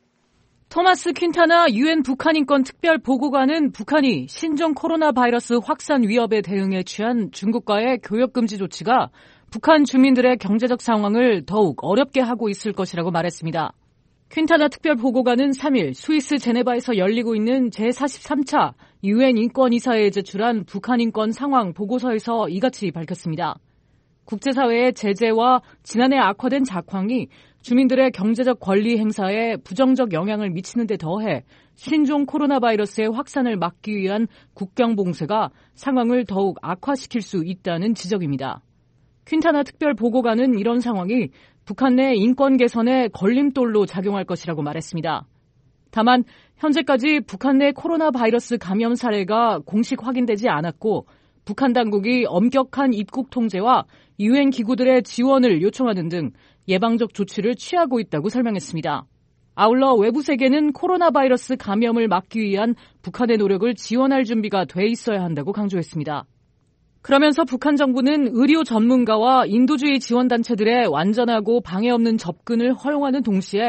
토마스 퀸타나 유엔 북한인권 특별보고관은 북한이 신종 코로나 바이러스 확산 위협에 대응해 취한 중국과의 교역금지 조치가 북한 주민들의 경제적 상황을 더욱 어렵게 하고 있을 것이라고 말했습니다. 퀸타나 특별보고관은 삼일 스위스 제네바에서 열리고 있는 제사십삼 차 유엔 인권이사회에 제출한 북한 인권 상황 보고서에서 이같이 밝혔습니다. 국제사회의 제재와 지난해 악화된 작황이 주민들의 경제적 권리 행사에 부정적 영향을 미치는 데 더해 신종 코로나 바이러스의 확산을 막기 위한 국경 봉쇄가 상황을 더욱 악화시킬 수 있다는 지적입니다. 퀸타나 특별보고관은 이런 상황이 북한 내 인권 개선에 걸림돌로 작용할 것이라고 말했습니다. 다만 현재까지 북한 내 코로나 바이러스 감염 사례가 공식 확인되지 않았고 북한 당국이 엄격한 입국 통제와 유엔 기구들의 지원을 요청하는 등 예방적 조치를 취하고 있다고 설명했습니다. 아울러 외부 세계는 코로나 바이러스 감염을 막기 위한 북한의 노력을 지원할 준비가 돼 있어야 한다고 강조했습니다. 그러면서 북한 정부는 의료 전문가와 인도주의 지원단체들의 완전하고 방해 없는 접근을 허용하는 동시에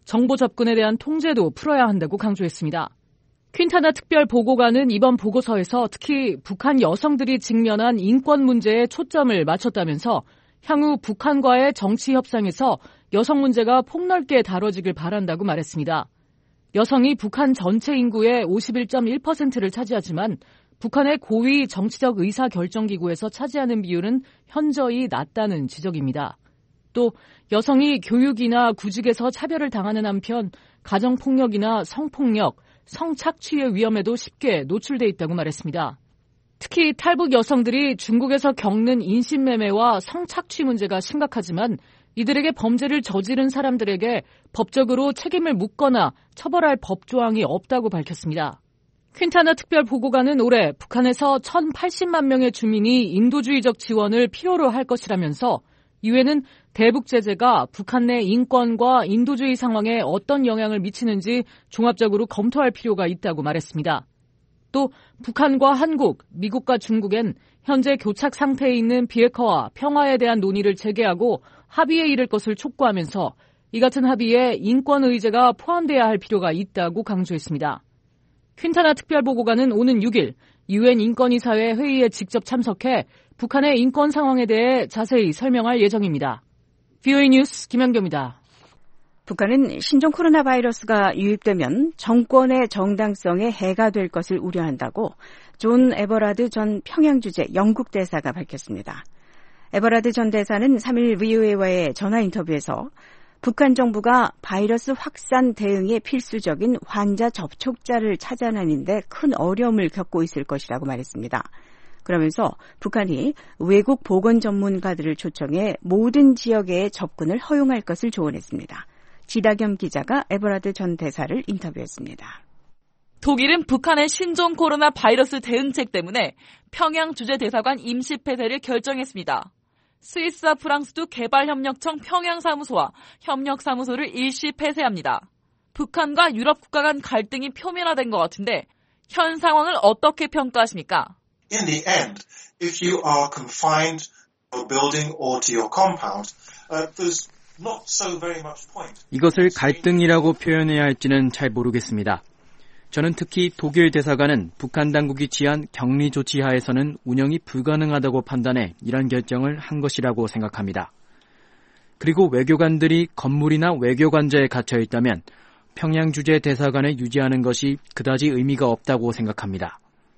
정보 접근에 대한 통제도 풀어야 한다고 강조했습니다. 퀸타나 특별보고관은 이번 보고서에서 특히 북한 여성들이 직면한 인권 문제에 초점을 맞췄다면서 향후 북한과의 정치 협상에서 여성 문제가 폭넓게 다뤄지길 바란다고 말했습니다. 여성이 북한 전체 인구의 오십일 점 일 퍼센트를 차지하지만 북한의 고위 정치적 의사결정기구에서 차지하는 비율은 현저히 낮다는 지적입니다. 또 여성이 교육이나 구직에서 차별을 당하는 한편 가정폭력이나 성폭력, 성착취의 위험에도 쉽게 노출돼 있다고 말했습니다. 특히 탈북 여성들이 중국에서 겪는 인신매매와 성착취 문제가 심각하지만 이들에게 범죄를 저지른 사람들에게 법적으로 책임을 묻거나 처벌할 법조항이 없다고 밝혔습니다. 퀸타나 특별보고관은 올해 북한에서 천팔십만 명의 주민이 인도주의적 지원을 필요로 할 것이라면서 유엔은 대북 제재가 북한 내 인권과 인도주의 상황에 어떤 영향을 미치는지 종합적으로 검토할 필요가 있다고 말했습니다. 또 북한과 한국, 미국과 중국엔 현재 교착 상태에 있는 비핵화와 평화에 대한 논의를 재개하고 합의에 이를 것을 촉구하면서 이 같은 합의에 인권 의제가 포함돼야 할 필요가 있다고 강조했습니다. 퀸타나 특별보고관은 오는 육 일 유엔 인권이사회 회의에 직접 참석해 북한의 인권 상황에 대해 자세히 설명할 예정입니다. 브이오에이 뉴스 김현경입니다. 북한은 신종 코로나 바이러스가 유입되면 정권의 정당성에 해가 될 것을 우려한다고 존 에버라드 전 평양주재 영국 대사가 밝혔습니다. 에버라드 전 대사는 삼 일 브이오에이와의 전화 인터뷰에서 북한 정부가 바이러스 확산 대응에 필수적인 환자 접촉자를 찾아내는 데 큰 어려움을 겪고 있을 것이라고 말했습니다. 그러면서 북한이 외국 보건 전문가들을 초청해 모든 지역에 접근을 허용할 것을 조언했습니다. 지다겸 기자가 에버라드 전 대사를 인터뷰했습니다. 독일은 북한의 신종 코로나 바이러스 대응책 때문에 평양 주재대사관 임시 폐쇄를 결정했습니다. 스위스와 프랑스도 개발협력청 평양사무소와 협력사무소를 일시 폐쇄합니다. 북한과 유럽 국가 간 갈등이 표면화된 것 같은데 현 상황을 어떻게 평가하십니까? In the end, if you are confined to your building or to your compound, uh, there's not so very much point. 이것을 갈등이라고 표현해야 할지는 잘 모르겠습니다. 저는 특히 독일 대사관은 북한 당국이 취한 격리 조치 하에서는 운영이 불가능하다고 판단해 이런 결정을 한 것이라고 생각합니다. 그리고 외교관들이 건물이나 외교관저에 갇혀 있다면 평양 주재 대사관을 유지하는 것이 그다지 의미가 없다고 생각합니다.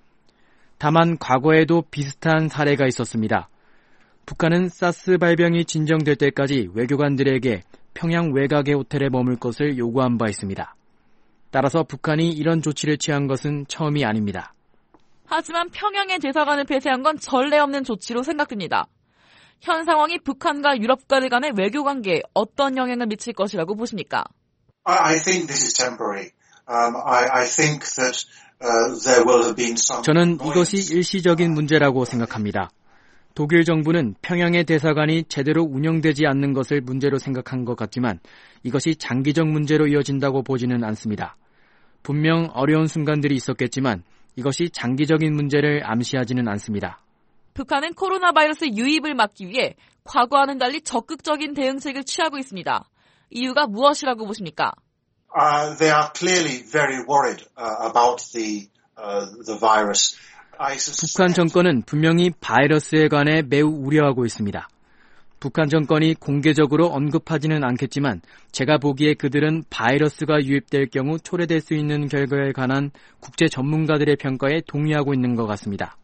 다만 과거에도 비슷한 사례가 있었습니다. 북한은 사스 발병이 진정될 때까지 외교관들에게 평양 외곽의 호텔에 머물 것을 요구한 바 있습니다. 따라서 북한이 이런 조치를 취한 것은 처음이 아닙니다. 하지만 평양의 대사관을 폐쇄한 건 전례 없는 조치로 생각됩니다. 현 상황이 북한과 유럽 국가들 간의 외교 관계에 어떤 영향을 미칠 것이라고 보십니까? I think this is temporary. Um, I, I think that uh, there will have been some. 저는 이것이 일시적인 문제라고 생각합니다. 독일 정부는 평양의 대사관이 제대로 운영되지 않는 것을 문제로 생각한 것 같지만 이것이 장기적 문제로 이어진다고 보지는 않습니다. 분명 어려운 순간들이 있었겠지만 이것이 장기적인 문제를 암시하지는 않습니다. 북한은 코로나 바이러스 유입을 막기 위해 과거와는 달리 적극적인 대응책을 취하고 있습니다. 이유가 무엇이라고 보십니까? Uh, they are clearly very worried uh, about the uh, the virus. 북한 정권은 분명히 바이러스에 관해 매우 우려하고 있습니다. 북한 정권이 공개적으로 언급하지는 않겠지만 제가 보기에 그들은 바이러스가 유입될 경우 초래될 수 있는 결과에 관한 국제 전문가들의 평가에 동의하고 있는 것 같습니다.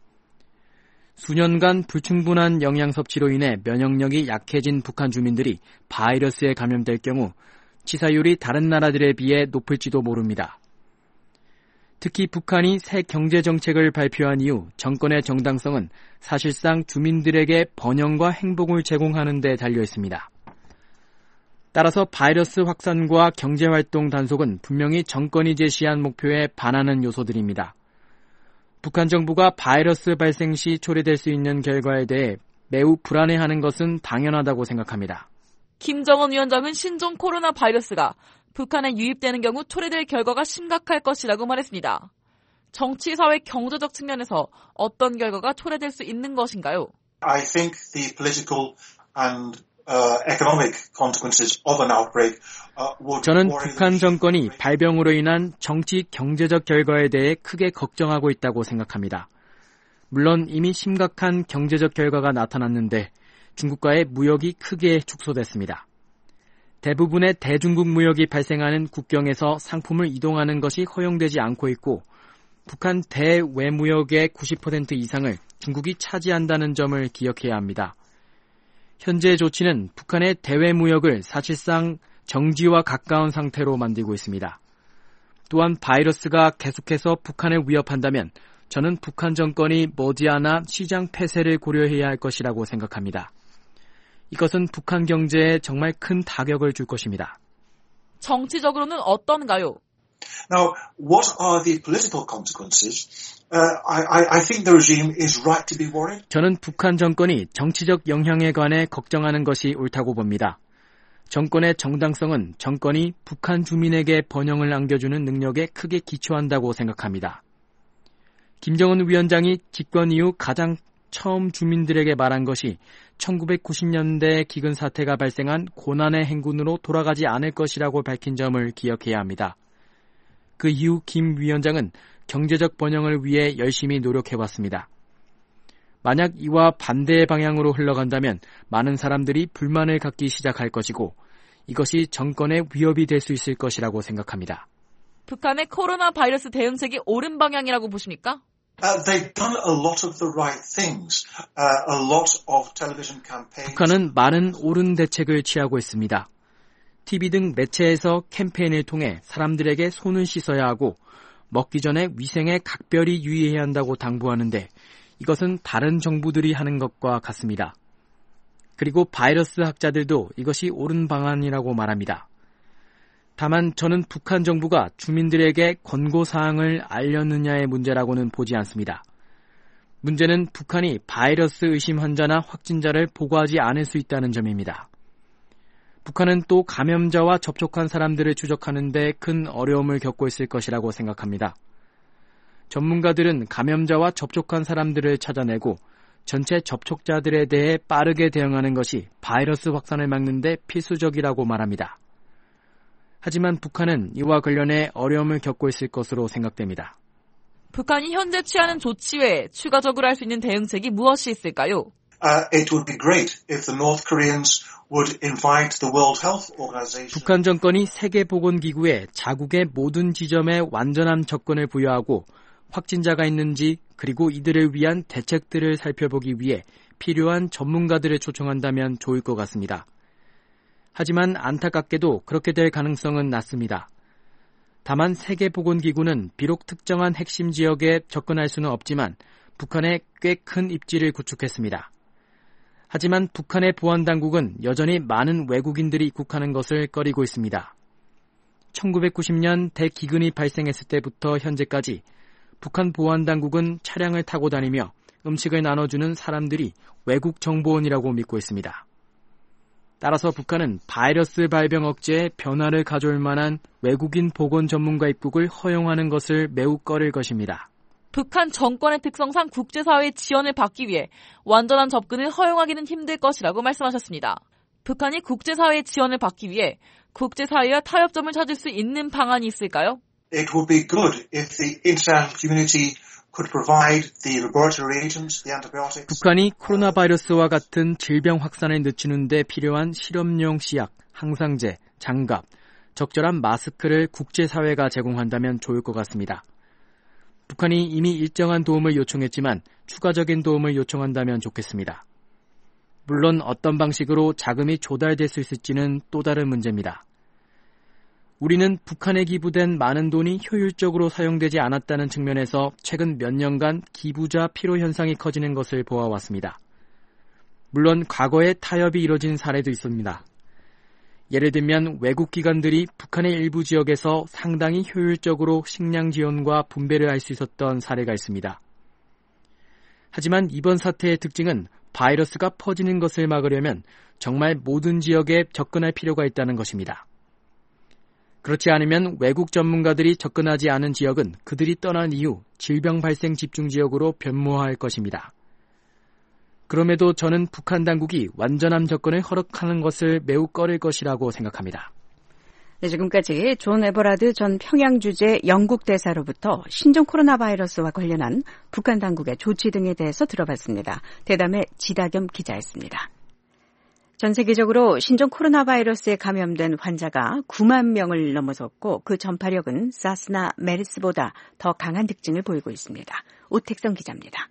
수년간 불충분한 영양 섭취로 인해 면역력이 약해진 북한 주민들이 바이러스에 감염될 경우 치사율이 다른 나라들에 비해 높을지도 모릅니다. 특히 북한이 새 경제정책을 발표한 이후 정권의 정당성은 사실상 주민들에게 번영과 행복을 제공하는 데 달려 있습니다. 따라서 바이러스 확산과 경제활동 단속은 분명히 정권이 제시한 목표에 반하는 요소들입니다. 북한 정부가 바이러스 발생 시 초래될 수 있는 결과에 대해 매우 불안해하는 것은 당연하다고 생각합니다. 김정은 위원장은 신종 코로나 바이러스가 북한에 유입되는 경우 초래될 결과가 심각할 것이라고 말했습니다. 정치, 사회, 경제적 측면에서 어떤 결과가 초래될 수 있는 것인가요? I think the political and uh, economic consequences of an outbreak uh, would 저는 worry 북한 정권이 발병으로 인한 정치 경제적 결과에 대해 크게 걱정하고 있다고 생각합니다. 물론 이미 심각한 경제적 결과가 나타났는데 중국과의 무역이 크게 축소됐습니다. 대부분의 대중국 무역이 발생하는 국경에서 상품을 이동하는 것이 허용되지 않고 있고 북한 대외무역의 구십 퍼센트 이상을 중국이 차지한다는 점을 기억해야 합니다. 현재 조치는 북한의 대외무역을 사실상 정지와 가까운 상태로 만들고 있습니다. 또한 바이러스가 계속해서 북한을 위협한다면 저는 북한 정권이 머지않아 시장 폐쇄를 고려해야 할 것이라고 생각합니다. 이것은 북한 경제에 정말 큰 타격을 줄 것입니다. 정치적으로는 어떤가요? Now, what are the political consequences? Uh, I, I think the regime is right to be worried. 저는 북한 정권이 정치적 영향에 관해 걱정하는 것이 옳다고 봅니다. 정권의 정당성은 정권이 북한 주민에게 번영을 안겨주는 능력에 크게 기초한다고 생각합니다. 김정은 위원장이 집권 이후 가장 처음 주민들에게 말한 것이 천구백구십 년대 기근 사태가 발생한 고난의 행군으로 돌아가지 않을 것이라고 밝힌 점을 기억해야 합니다. 그 이후 김 위원장은 경제적 번영을 위해 열심히 노력해왔습니다. 만약 이와 반대의 방향으로 흘러간다면 많은 사람들이 불만을 갖기 시작할 것이고 이것이 정권의 위협이 될 수 있을 것이라고 생각합니다. 북한의 코로나 바이러스 대응책이 옳은 방향이라고 보십니까? Uh, they've done a lot of the right things. Uh, a lot of television campaigns. 북한은 많은 옳은 대책을 취하고 있습니다. 티비 등 매체에서 캠페인을 통해 사람들에게 손을 씻어야 하고 먹기 전에 위생에 각별히 유의해야 한다고 당부하는데 이것은 다른 정부들이 하는 것과 같습니다. 그리고 바이러스 학자들도 이것이 옳은 방안이라고 말합니다. 다만 저는 북한 정부가 주민들에게 권고사항을 알렸느냐의 문제라고는 보지 않습니다. 문제는 북한이 바이러스 의심 환자나 확진자를 보고하지 않을 수 있다는 점입니다. 북한은 또 감염자와 접촉한 사람들을 추적하는 데 큰 어려움을 겪고 있을 것이라고 생각합니다. 전문가들은 감염자와 접촉한 사람들을 찾아내고 전체 접촉자들에 대해 빠르게 대응하는 것이 바이러스 확산을 막는 데 필수적이라고 말합니다. 하지만 북한은 이와 관련해 어려움을 겪고 있을 것으로 생각됩니다. 북한이 현재 취하는 조치 외에 추가적으로 할 수 있는 대응책이 무엇이 있을까요? Uh, it would be great if the North Koreans would invite the World Health Organization. 북한 정권이 세계보건기구에 자국의 모든 지점에 완전한 접근을 부여하고 확진자가 있는지 그리고 이들을 위한 대책들을 살펴보기 위해 필요한 전문가들을 초청한다면 좋을 것 같습니다. 하지만 안타깝게도 그렇게 될 가능성은 낮습니다. 다만 세계보건기구는 비록 특정한 핵심 지역에 접근할 수는 없지만 북한에 꽤 큰 입지를 구축했습니다. 하지만 북한의 보안당국은 여전히 많은 외국인들이 입국하는 것을 꺼리고 있습니다. 천구백구십 년 대기근이 발생했을 때부터 현재까지 북한 보안당국은 차량을 타고 다니며 음식을 나눠주는 사람들이 외국 정보원이라고 믿고 있습니다. 따라서 북한은 바이러스 발병 억제에 변화를 가져올 만한 외국인 보건 전문가 입국을 허용하는 것을 매우 꺼릴 것입니다. 북한 정권의 특성상 국제사회의 지원을 받기 위해 완전한 접근을 허용하기는 힘들 것이라고 말씀하셨습니다. 북한이 국제사회의 지원을 받기 위해 국제사회와 타협점을 찾을 수 있는 방안이 있을까요? It would be good if the international community could provide the laboratory agents, the antibiotics. 북한이 코로나 바이러스와 같은 질병 확산을 늦추는 데 필요한 실험용 시약, 항상제, 장갑, 적절한 마스크를 국제사회가 제공한다면 좋을 것 같습니다. 북한이 이미 일정한 도움을 요청했지만 추가적인 도움을 요청한다면 좋겠습니다. 물론 어떤 방식으로 자금이 조달될 수 있을지는 또 다른 문제입니다. 우리는 북한에 기부된 많은 돈이 효율적으로 사용되지 않았다는 측면에서 최근 몇 년간 기부자 피로 현상이 커지는 것을 보아왔습니다. 물론 과거에 타협이 이뤄진 사례도 있습니다. 예를 들면 외국 기관들이 북한의 일부 지역에서 상당히 효율적으로 식량 지원과 분배를 할 수 있었던 사례가 있습니다. 하지만 이번 사태의 특징은 바이러스가 퍼지는 것을 막으려면 정말 모든 지역에 접근할 필요가 있다는 것입니다. 그렇지 않으면 외국 전문가들이 접근하지 않은 지역은 그들이 떠난 이후 질병 발생 집중 지역으로 변모할 것입니다. 그럼에도 저는 북한 당국이 완전한 접근을 허락하는 것을 매우 꺼릴 것이라고 생각합니다. 네, 지금까지 존 에버라드 전 평양주재 영국 대사로부터 신종 코로나 바이러스와 관련한 북한 당국의 조치 등에 대해서 들어봤습니다. 대담의 지다겸 기자였습니다. 전 세계적으로 신종 코로나 바이러스에 감염된 환자가 구만 명을 넘어섰고 그 전파력은 사스나 메르스보다 더 강한 특징을 보이고 있습니다. 오택성 기자입니다.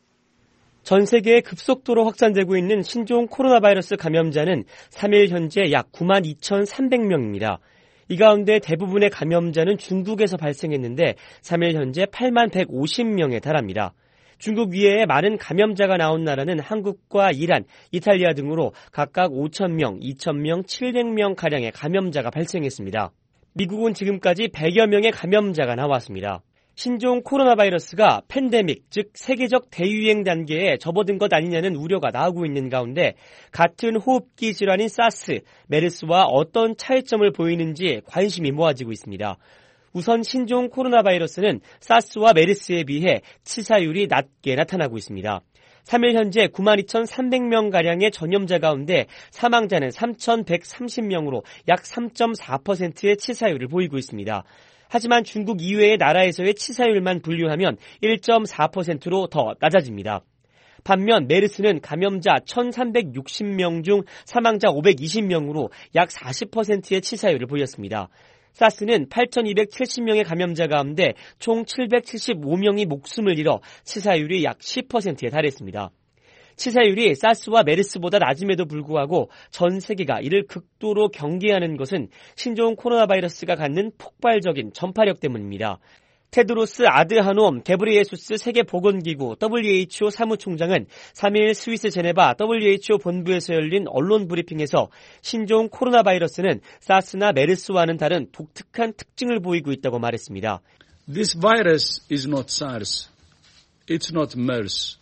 전 세계에 급속도로 확산되고 있는 신종 코로나 바이러스 감염자는 삼 일 현재 약 구만 이천삼백 명입니다. 이 가운데 대부분의 감염자는 중국에서 발생했는데 삼 일 현재 팔만 백오십 명에 달합니다. 중국 위에 많은 감염자가 나온 나라는 한국과 이란, 이탈리아 등으로 각각 오천 명, 이천 명, 칠백 명가량의 감염자가 발생했습니다. 미국은 지금까지 백여 명의 감염자가 나왔습니다. 신종 코로나 바이러스가 팬데믹, 즉 세계적 대유행 단계에 접어든 것 아니냐는 우려가 나오고 있는 가운데 같은 호흡기 질환인 사스, 메르스와 어떤 차이점을 보이는지 관심이 모아지고 있습니다. 우선 신종 코로나 바이러스는 사스와 메르스에 비해 치사율이 낮게 나타나고 있습니다. 삼 일 현재 구만 이천삼백 명가량의 전염자 가운데 사망자는 삼천백삼십 명으로 약 삼 점 사 퍼센트의 치사율을 보이고 있습니다. 하지만 중국 이외의 나라에서의 치사율만 분류하면 일 점 사 퍼센트로 더 낮아집니다. 반면 메르스는 감염자 천삼백육십 명 중 사망자 오백이십 명으로 약 사십 퍼센트의 치사율을 보였습니다. 사스는 팔천이백칠십 명의 감염자 가운데 총 칠백칠십오 명이 목숨을 잃어 치사율이 약 십 퍼센트에 달했습니다. 치사율이 사스와 메르스보다 낮음에도 불구하고 전 세계가 이를 극도로 경계하는 것은 신종 코로나 바이러스가 갖는 폭발적인 전파력 때문입니다. 테드로스 아드하놈 게브리예수스 세계보건기구 더블유에이치오 사무총장은 삼 일 스위스 제네바 더블유에이치오 본부에서 열린 언론 브리핑에서 신종 코로나 바이러스는 사스나 메르스와는 다른 독특한 특징을 보이고 있다고 말했습니다. This virus is not SARS. It's not MERS.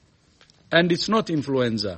And it's not influenza.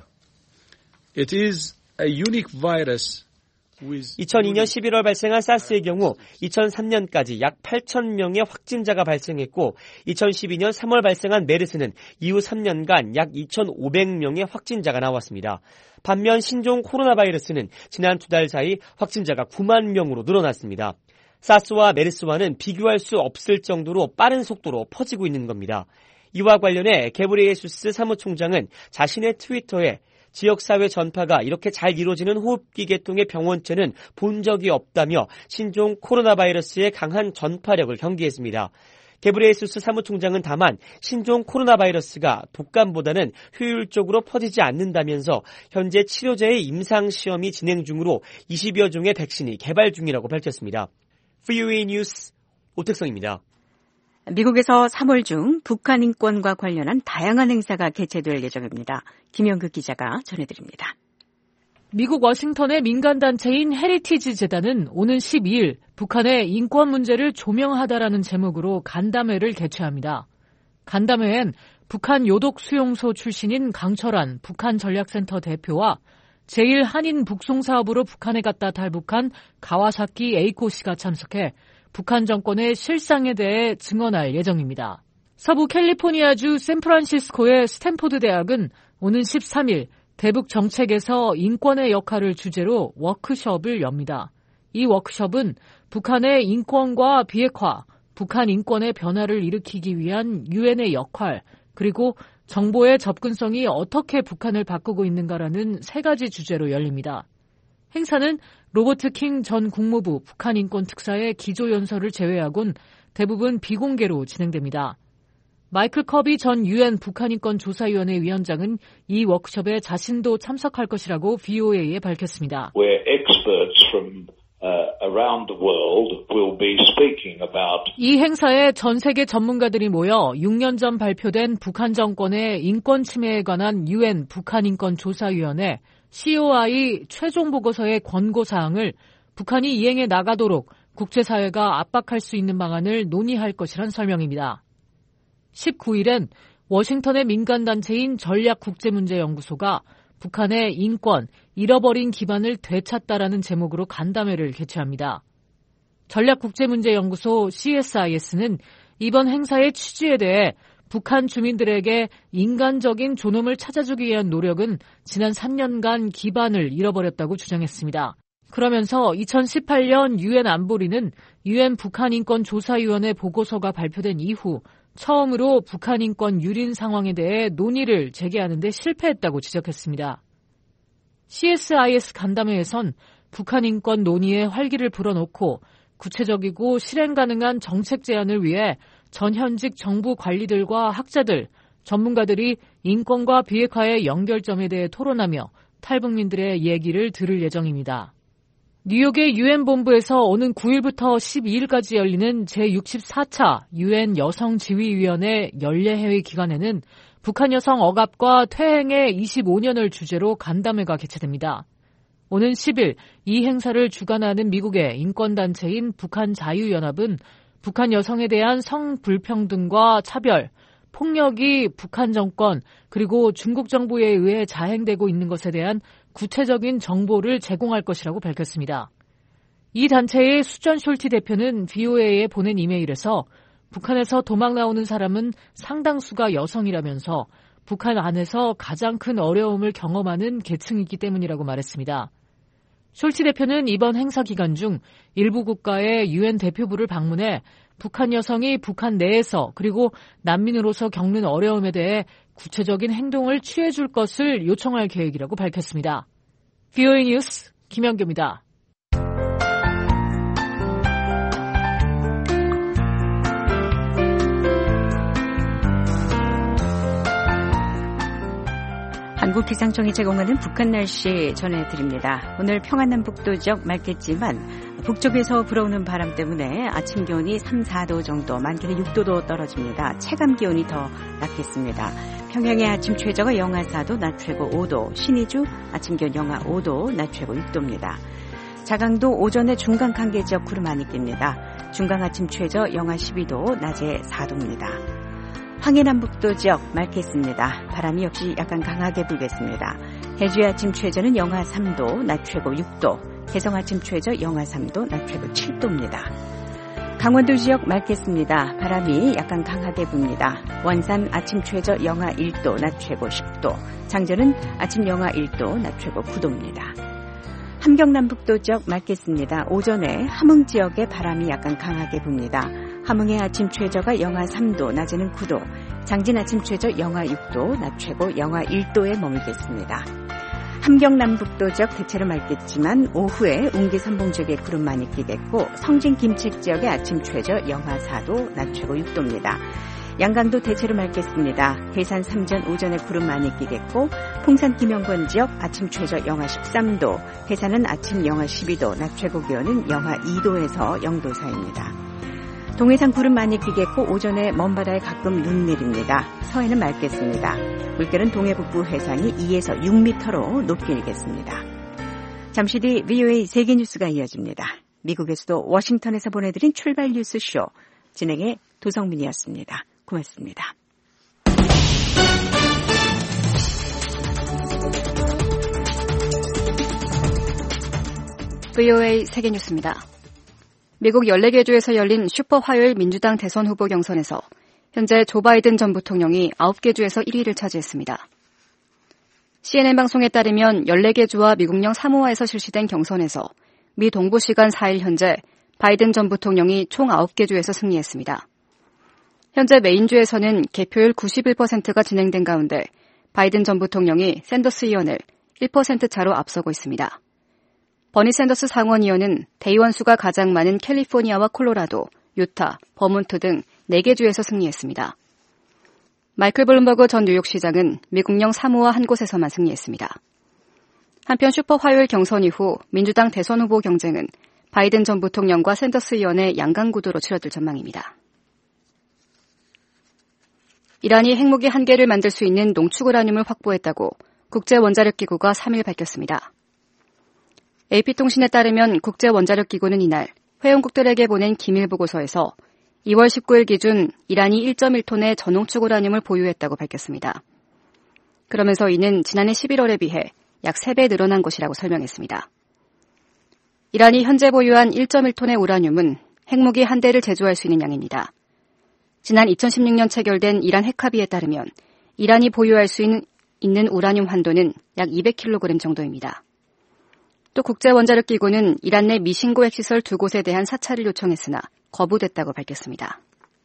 It is a unique virus. 이천이 년 십일월 발생한 사스의 경우 이천삼 년까지 약 팔천 명의 확진자가 발생했고 이천십이 년 삼월 발생한 메르스는 이후 삼 년간 약 이천오백 명의 확진자가 나왔습니다. 반면 신종 코로나 바이러스는 지난 두 달 사이 확진자가 구만 명으로 늘어났습니다. 사스와 메르스와는 비교할 수 없을 정도로 빠른 속도로 퍼지고 있는 겁니다. 이와 관련해 게브리예수스 사무총장은 자신의 트위터에 지역사회 전파가 이렇게 잘 이루어지는 호흡기 계통의 병원체는 본 적이 없다며 신종 코로나 바이러스의 강한 전파력을 경계했습니다. 게브리예수스 사무총장은 다만 신종 코로나 바이러스가 독감보다는 효율적으로 퍼지지 않는다면서 현재 치료제의 임상시험이 진행 중으로 이십여 종의 백신이 개발 중이라고 밝혔습니다. 브이오에이 뉴스 오택성입니다. 미국에서 삼월 중 북한 인권과 관련한 다양한 행사가 개최될 예정입니다. 김영극 기자가 전해드립니다. 미국 워싱턴의 민간단체인 헤리티지 재단은 오는 십이 일 북한의 인권 문제를 조명하다라는 제목으로 간담회를 개최합니다. 간담회엔 북한 요독 수용소 출신인 강철환 북한 전략센터 대표와 제일 한인 북송 사업으로 북한에 갔다 탈북한 가와사키 에이코 씨가 참석해 북한 정권의 실상에 대해 증언할 예정입니다. 서부 캘리포니아주 샌프란시스코의 스탠포드 대학은 오는 십삼 일 대북 정책에서 인권의 역할을 주제로 워크숍을 엽니다. 이 워크숍은 북한의 인권과 비핵화, 북한 인권의 변화를 일으키기 위한 유엔의 역할, 그리고 정보의 접근성이 어떻게 북한을 바꾸고 있는가라는 세 가지 주제로 열립니다. 행사는 로버트 킹 전 국무부 북한 인권 특사의 기조연설을 제외하곤 대부분 비공개로 진행됩니다. 마이클 커비 전 유엔 북한인권조사위원회 위원장은 이 워크숍에 자신도 참석할 것이라고 브이오에이에 밝혔습니다. Where experts from uh, around the world will be speaking about. 이 행사에 전 세계 전문가들이 모여 육 년 전 발표된 북한 정권의 인권 침해에 관한 유엔 북한인권조사위원회 씨오아이 최종 보고서의 권고사항을 북한이 이행해 나가도록 국제사회가 압박할 수 있는 방안을 논의할 것이란 설명입니다. 십구 일엔 워싱턴의 민간단체인 전략국제문제연구소가 북한의 인권, 잃어버린 기반을 되찾다라는 제목으로 간담회를 개최합니다. 전략국제문제연구소 씨에스아이에스는 이번 행사의 취지에 대해 북한 주민들에게 인간적인 존엄을 찾아주기 위한 노력은 지난 삼 년간 기반을 잃어버렸다고 주장했습니다. 그러면서 이천십팔 년 유엔 안보리는 유엔 북한인권조사위원회 보고서가 발표된 이후 처음으로 북한 인권 유린 상황에 대해 논의를 재개하는 데 실패했다고 지적했습니다. 씨에스아이에스 간담회에선 북한 인권 논의에 활기를 불어넣고 구체적이고 실행 가능한 정책 제안을 위해 전현직 정부 관리들과 학자들, 전문가들이 인권과 비핵화의 연결점에 대해 토론하며 탈북민들의 얘기를 들을 예정입니다. 뉴욕의 유엔 본부에서 오는 구 일부터 십이 일까지 열리는 제육십사 차 유엔 여성지휘위원회 연례회의 기간에는 북한 여성 억압과 퇴행의 이십오 년을 주제로 간담회가 개최됩니다. 오는 십 일 이 행사를 주관하는 미국의 인권단체인 북한자유연합은 북한 여성에 대한 성불평등과 차별, 폭력이 북한 정권 그리고 중국 정부에 의해 자행되고 있는 것에 대한 구체적인 정보를 제공할 것이라고 밝혔습니다. 이 단체의 수전 숄티 대표는 브이오에이에 보낸 이메일에서 북한에서 도망 나오는 사람은 상당수가 여성이라면서 북한 안에서 가장 큰 어려움을 경험하는 계층이기 때문이라고 말했습니다. 숄티 대표는 이번 행사 기간 중 일부 국가의 유엔 대표부를 방문해 북한 여성이 북한 내에서 그리고 난민으로서 겪는 어려움에 대해 구체적인 행동을 취해줄 것을 요청할 계획이라고 밝혔습니다. 브이오에이 뉴스 김현규입니다. 한국기상청이 제공하는 북한 날씨 전해드립니다. 오늘 평안남북도 지역 맑겠지만 북쪽에서 불어오는 바람 때문에 아침 기온이 삼, 사 도 정도, 많게는 육 도도 떨어집니다. 체감 기온이 더 낮겠습니다. 평양의 아침 최저가 영하 사 도, 낮 최고 오 도, 신의주 아침 기온 영하 오 도, 낮 최고 육 도입니다. 자강도 오전에 중강 강계 지역 구름 많이 낍니다. 중강 아침 최저 영하 십이 도, 낮에 사 도입니다. 황해남북도 지역 맑겠습니다. 바람이 역시 약간 강하게 불겠습니다. 해주의 아침 최저는 영하 삼 도, 낮 최고 육 도, 해성 아침 최저 영하 삼 도, 낮 최고 칠 도입니다. 강원도 지역 맑겠습니다. 바람이 약간 강하게 붑니다. 원산 아침 최저 영하 일 도, 낮 최고 십 도, 장전은 아침 영하 일 도, 낮 최고 구 도입니다. 함경남북도 지역 맑겠습니다. 오전에 함흥 지역에 바람이 약간 강하게 붑니다. 함흥의 아침 최저가 영하 삼 도, 낮에는 구 도, 장진 아침 최저 영하 육 도, 낮 최고 영하 일 도에 머물겠습니다. 함경남북도 지역 대체로 맑겠지만 오후에 웅기 삼봉 지역에 구름 많이 끼겠고 성진 김책 지역의 아침 최저 영하 사 도, 낮 최고 육 도입니다. 양강도 대체로 맑겠습니다. 해산 삼전 오전에 구름 많이 끼겠고 풍산 김영권 지역 아침 최저 영하 십삼 도, 해산은 아침 영하 십이 도, 낮 최고 기온은 영하 이 도에서 영 도 사이입니다. 동해상 구름 많이 끼겠고 오전에 먼바다에 가끔 눈 내립니다. 서해는 맑겠습니다. 물결은 동해 북부 해상이 이에서 육 미터로 높게 일겠습니다. 잠시 뒤 브이오에이 세계뉴스가 이어집니다. 미국의 수도 워싱턴에서 보내드린 출발 뉴스쇼 진행의 도성민이었습니다. 고맙습니다. 브이오에이 세계뉴스입니다. 미국 열네 개 주에서 열린 슈퍼 화요일 민주당 대선 후보 경선에서 현재 조 바이든 전 부통령이 아홉 개 주에서 일 위를 차지했습니다. 씨엔엔 방송에 따르면 열네 개 주와 미국령 사모아에서 실시된 경선에서 미 동부 시간 사 일 현재 바이든 전 부통령이 총 아홉 개 주에서 승리했습니다. 현재 메인주에서는 개표율 구십일 퍼센트가 진행된 가운데 바이든 전 부통령이 샌더스 의원을 일 퍼센트 차로 앞서고 있습니다. 버니 샌더스 상원의원은 대의원 수가 가장 많은 캘리포니아와 콜로라도, 유타, 버몬트 등 네 개 주에서 승리했습니다. 마이클 블룸버그 전 뉴욕시장은 미국령 사모아 한 곳에서만 승리했습니다. 한편 슈퍼 화요일 경선 이후 민주당 대선 후보 경쟁은 바이든 전 부통령과 샌더스 의원의 양강구도로 치러질 전망입니다. 이란이 핵무기 한 개를 만들 수 있는 농축우라늄을 확보했다고 국제원자력기구가 삼 일 밝혔습니다. 에이피통신에 따르면 국제원자력기구는 이날 회원국들에게 보낸 기밀 보고서에서 이월 십구일 기준 이란이 일 점 일 톤의 전농축 우라늄을 보유했다고 밝혔습니다. 그러면서 이는 지난해 십일월에 비해 약 세 배 늘어난 것이라고 설명했습니다. 이란이 현재 보유한 일 점 일 톤의 우라늄은 핵무기 한 대를 제조할 수 있는 양입니다. 지난 이천십육 년 체결된 이란 핵합의에 따르면 이란이 보유할 수 있는, 있는 우라늄 한도는 약 이백 킬로그램 정도입니다. 또 국제원자력기구는 이란 내 미신고 핵시설 두 곳에 대한 사찰을 요청했으나 거부됐다고 밝혔습니다.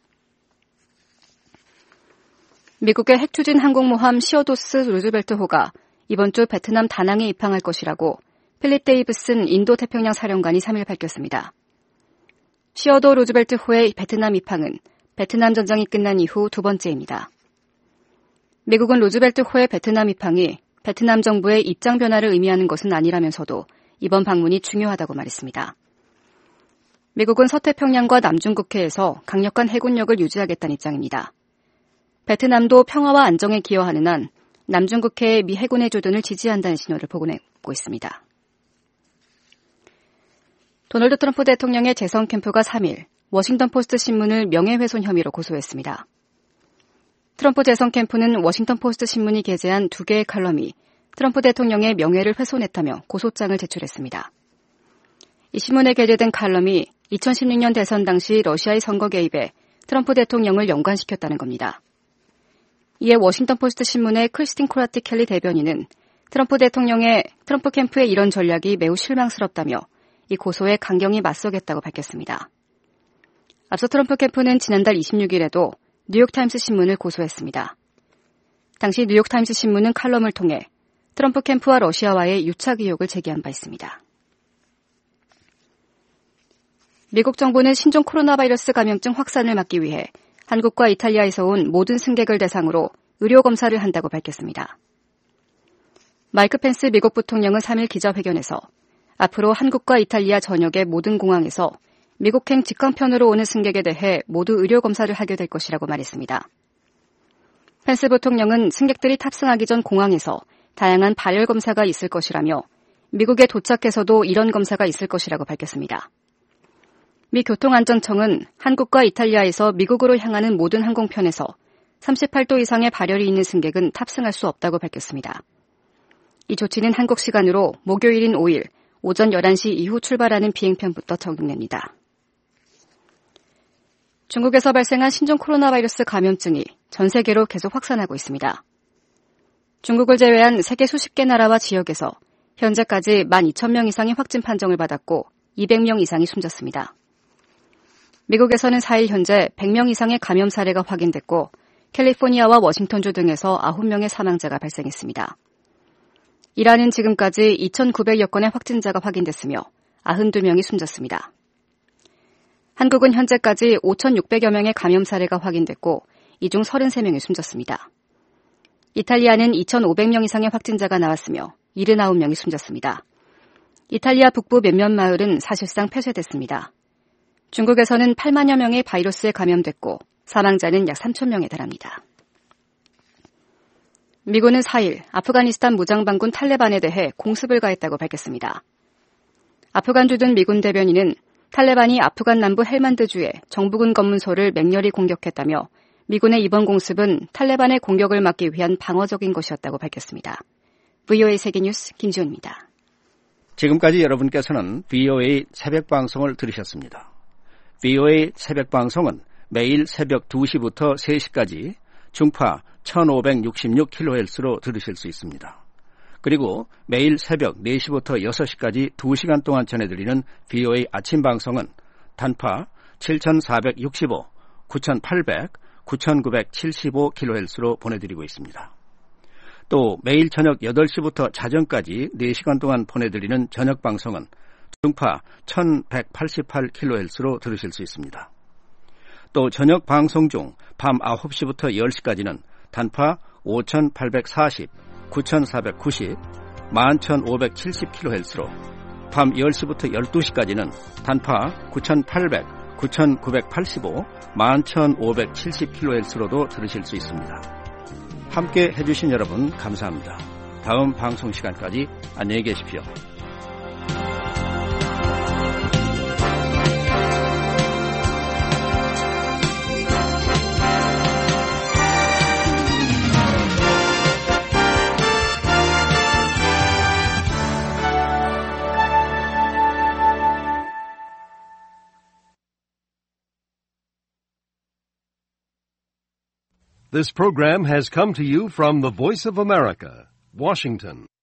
미국의 핵추진 항공모함 시어도스 루즈벨트호가 이번 주 베트남 다낭에 입항할 것이라고 필립 데이브슨 인도태평양 사령관이 삼 일 밝혔습니다. 시어도 루즈벨트호의 베트남 입항은 베트남 전쟁이 끝난 이후 두 번째입니다. 미국은 루즈벨트호의 베트남 입항이 베트남 정부의 입장 변화를 의미하는 것은 아니라면서도 이번 방문이 중요하다고 말했습니다. 미국은 서태평양과 남중국해에서 강력한 해군력을 유지하겠다는 입장입니다. 베트남도 평화와 안정에 기여하는 한 남중국해의 미 해군의 주둔을 지지한다는 신호를 보내고 있습니다. 도널드 트럼프 대통령의 재선 캠프가 삼 일 워싱턴 포스트 신문을 명예훼손 혐의로 고소했습니다. 트럼프 재선 캠프는 워싱턴 포스트 신문이 게재한 두 개의 칼럼이 트럼프 대통령의 명예를 훼손했다며 고소장을 제출했습니다. 이 신문에 게재된 칼럼이 이천십육 년 대선 당시 러시아의 선거 개입에 트럼프 대통령을 연관시켰다는 겁니다. 이에 워싱턴 포스트 신문의 크리스틴 코라티 켈리 대변인은 트럼프 대통령의 트럼프 캠프의 이런 전략이 매우 실망스럽다며 이 고소에 강경히 맞서겠다고 밝혔습니다. 앞서 트럼프 캠프는 지난달 이십육 일에도 뉴욕타임스 신문을 고소했습니다. 당시 뉴욕타임스 신문은 칼럼을 통해 트럼프 캠프와 러시아와의 유착 의혹을 제기한 바 있습니다. 미국 정부는 신종 코로나 바이러스 감염증 확산을 막기 위해 한국과 이탈리아에서 온 모든 승객을 대상으로 의료 검사를 한다고 밝혔습니다. 마이크 펜스 미국 부통령은 삼 일 기자회견에서 앞으로 한국과 이탈리아 전역의 모든 공항에서 미국행 직항편으로 오는 승객에 대해 모두 의료 검사를 하게 될 것이라고 말했습니다. 펜스 부통령은 승객들이 탑승하기 전 공항에서 다양한 발열 검사가 있을 것이라며 미국에 도착해서도 이런 검사가 있을 것이라고 밝혔습니다. 미 교통안전청은 한국과 이탈리아에서 미국으로 향하는 모든 항공편에서 삼십팔 도 이상의 발열이 있는 승객은 탑승할 수 없다고 밝혔습니다. 이 조치는 한국 시간으로 목요일인 오 일 오전 열한 시 이후 출발하는 비행편부터 적용됩니다. 중국에서 발생한 신종 코로나 바이러스 감염증이 전 세계로 계속 확산하고 있습니다. 중국을 제외한 세계 수십 개 나라와 지역에서 현재까지 만 이천 명 이상의 확진 판정을 받았고 이백 명 이상이 숨졌습니다. 미국에서는 사 일 현재 백 명 이상의 감염 사례가 확인됐고 캘리포니아와 워싱턴주 등에서 아홉 명의 사망자가 발생했습니다. 이란은 지금까지 이천구백여 건의 확진자가 확인됐으며 구십이 명이 숨졌습니다. 한국은 현재까지 오천육백여 명의 감염 사례가 확인됐고 이 중 삼십삼 명이 숨졌습니다. 이탈리아는 이천오백 명 이상의 확진자가 나왔으며 칠십구 명이 숨졌습니다. 이탈리아 북부 몇몇 마을은 사실상 폐쇄됐습니다. 중국에서는 팔만여 명의 바이러스에 감염됐고 사망자는 약 삼천 명에 달합니다. 미군은 사 일 아프가니스탄 무장반군 탈레반에 대해 공습을 가했다고 밝혔습니다. 아프간 주둔 미군 대변인은 탈레반이 아프간 남부 헬만드주의 정부군 검문소를 맹렬히 공격했다며 미군의 이번 공습은 탈레반의 공격을 막기 위한 방어적인 것이었다고 밝혔습니다. 브이오에이 세계뉴스 김지훈입니다. 지금까지 여러분께서는 브이오에이 새벽방송을 들으셨습니다. 브이오에이 새벽방송은 매일 새벽 두 시부터 세 시까지 중파 천오백육십육 킬로헤르츠로 들으실 수 있습니다. 그리고 매일 새벽 네 시부터 여섯 시까지 두 시간 동안 전해드리는 브이오에이 아침 방송은 단파 칠천사백육십오, 구천팔백, 구천구백칠십오 킬로헤르츠로 보내드리고 있습니다. 또 매일 저녁 여덟 시부터 자정까지 네 시간 동안 보내드리는 저녁 방송은 중파 천백팔십팔 킬로헤르츠로 들으실 수 있습니다. 또 저녁 방송 중 밤 아홉 시부터 열 시까지는 단파 오천팔백사십, 구천사백구십, 만 천오백칠십 킬로헤르츠로 밤 열 시부터 열두 시까지는 단파 구천팔백, 구천구백팔십오, 만 천오백칠십 킬로헤르츠로도 들으실 수 있습니다. 함께 해주신 여러분 감사합니다. 다음 방송 시간까지 안녕히 계십시오. This program has come to you from the Voice of America, Washington.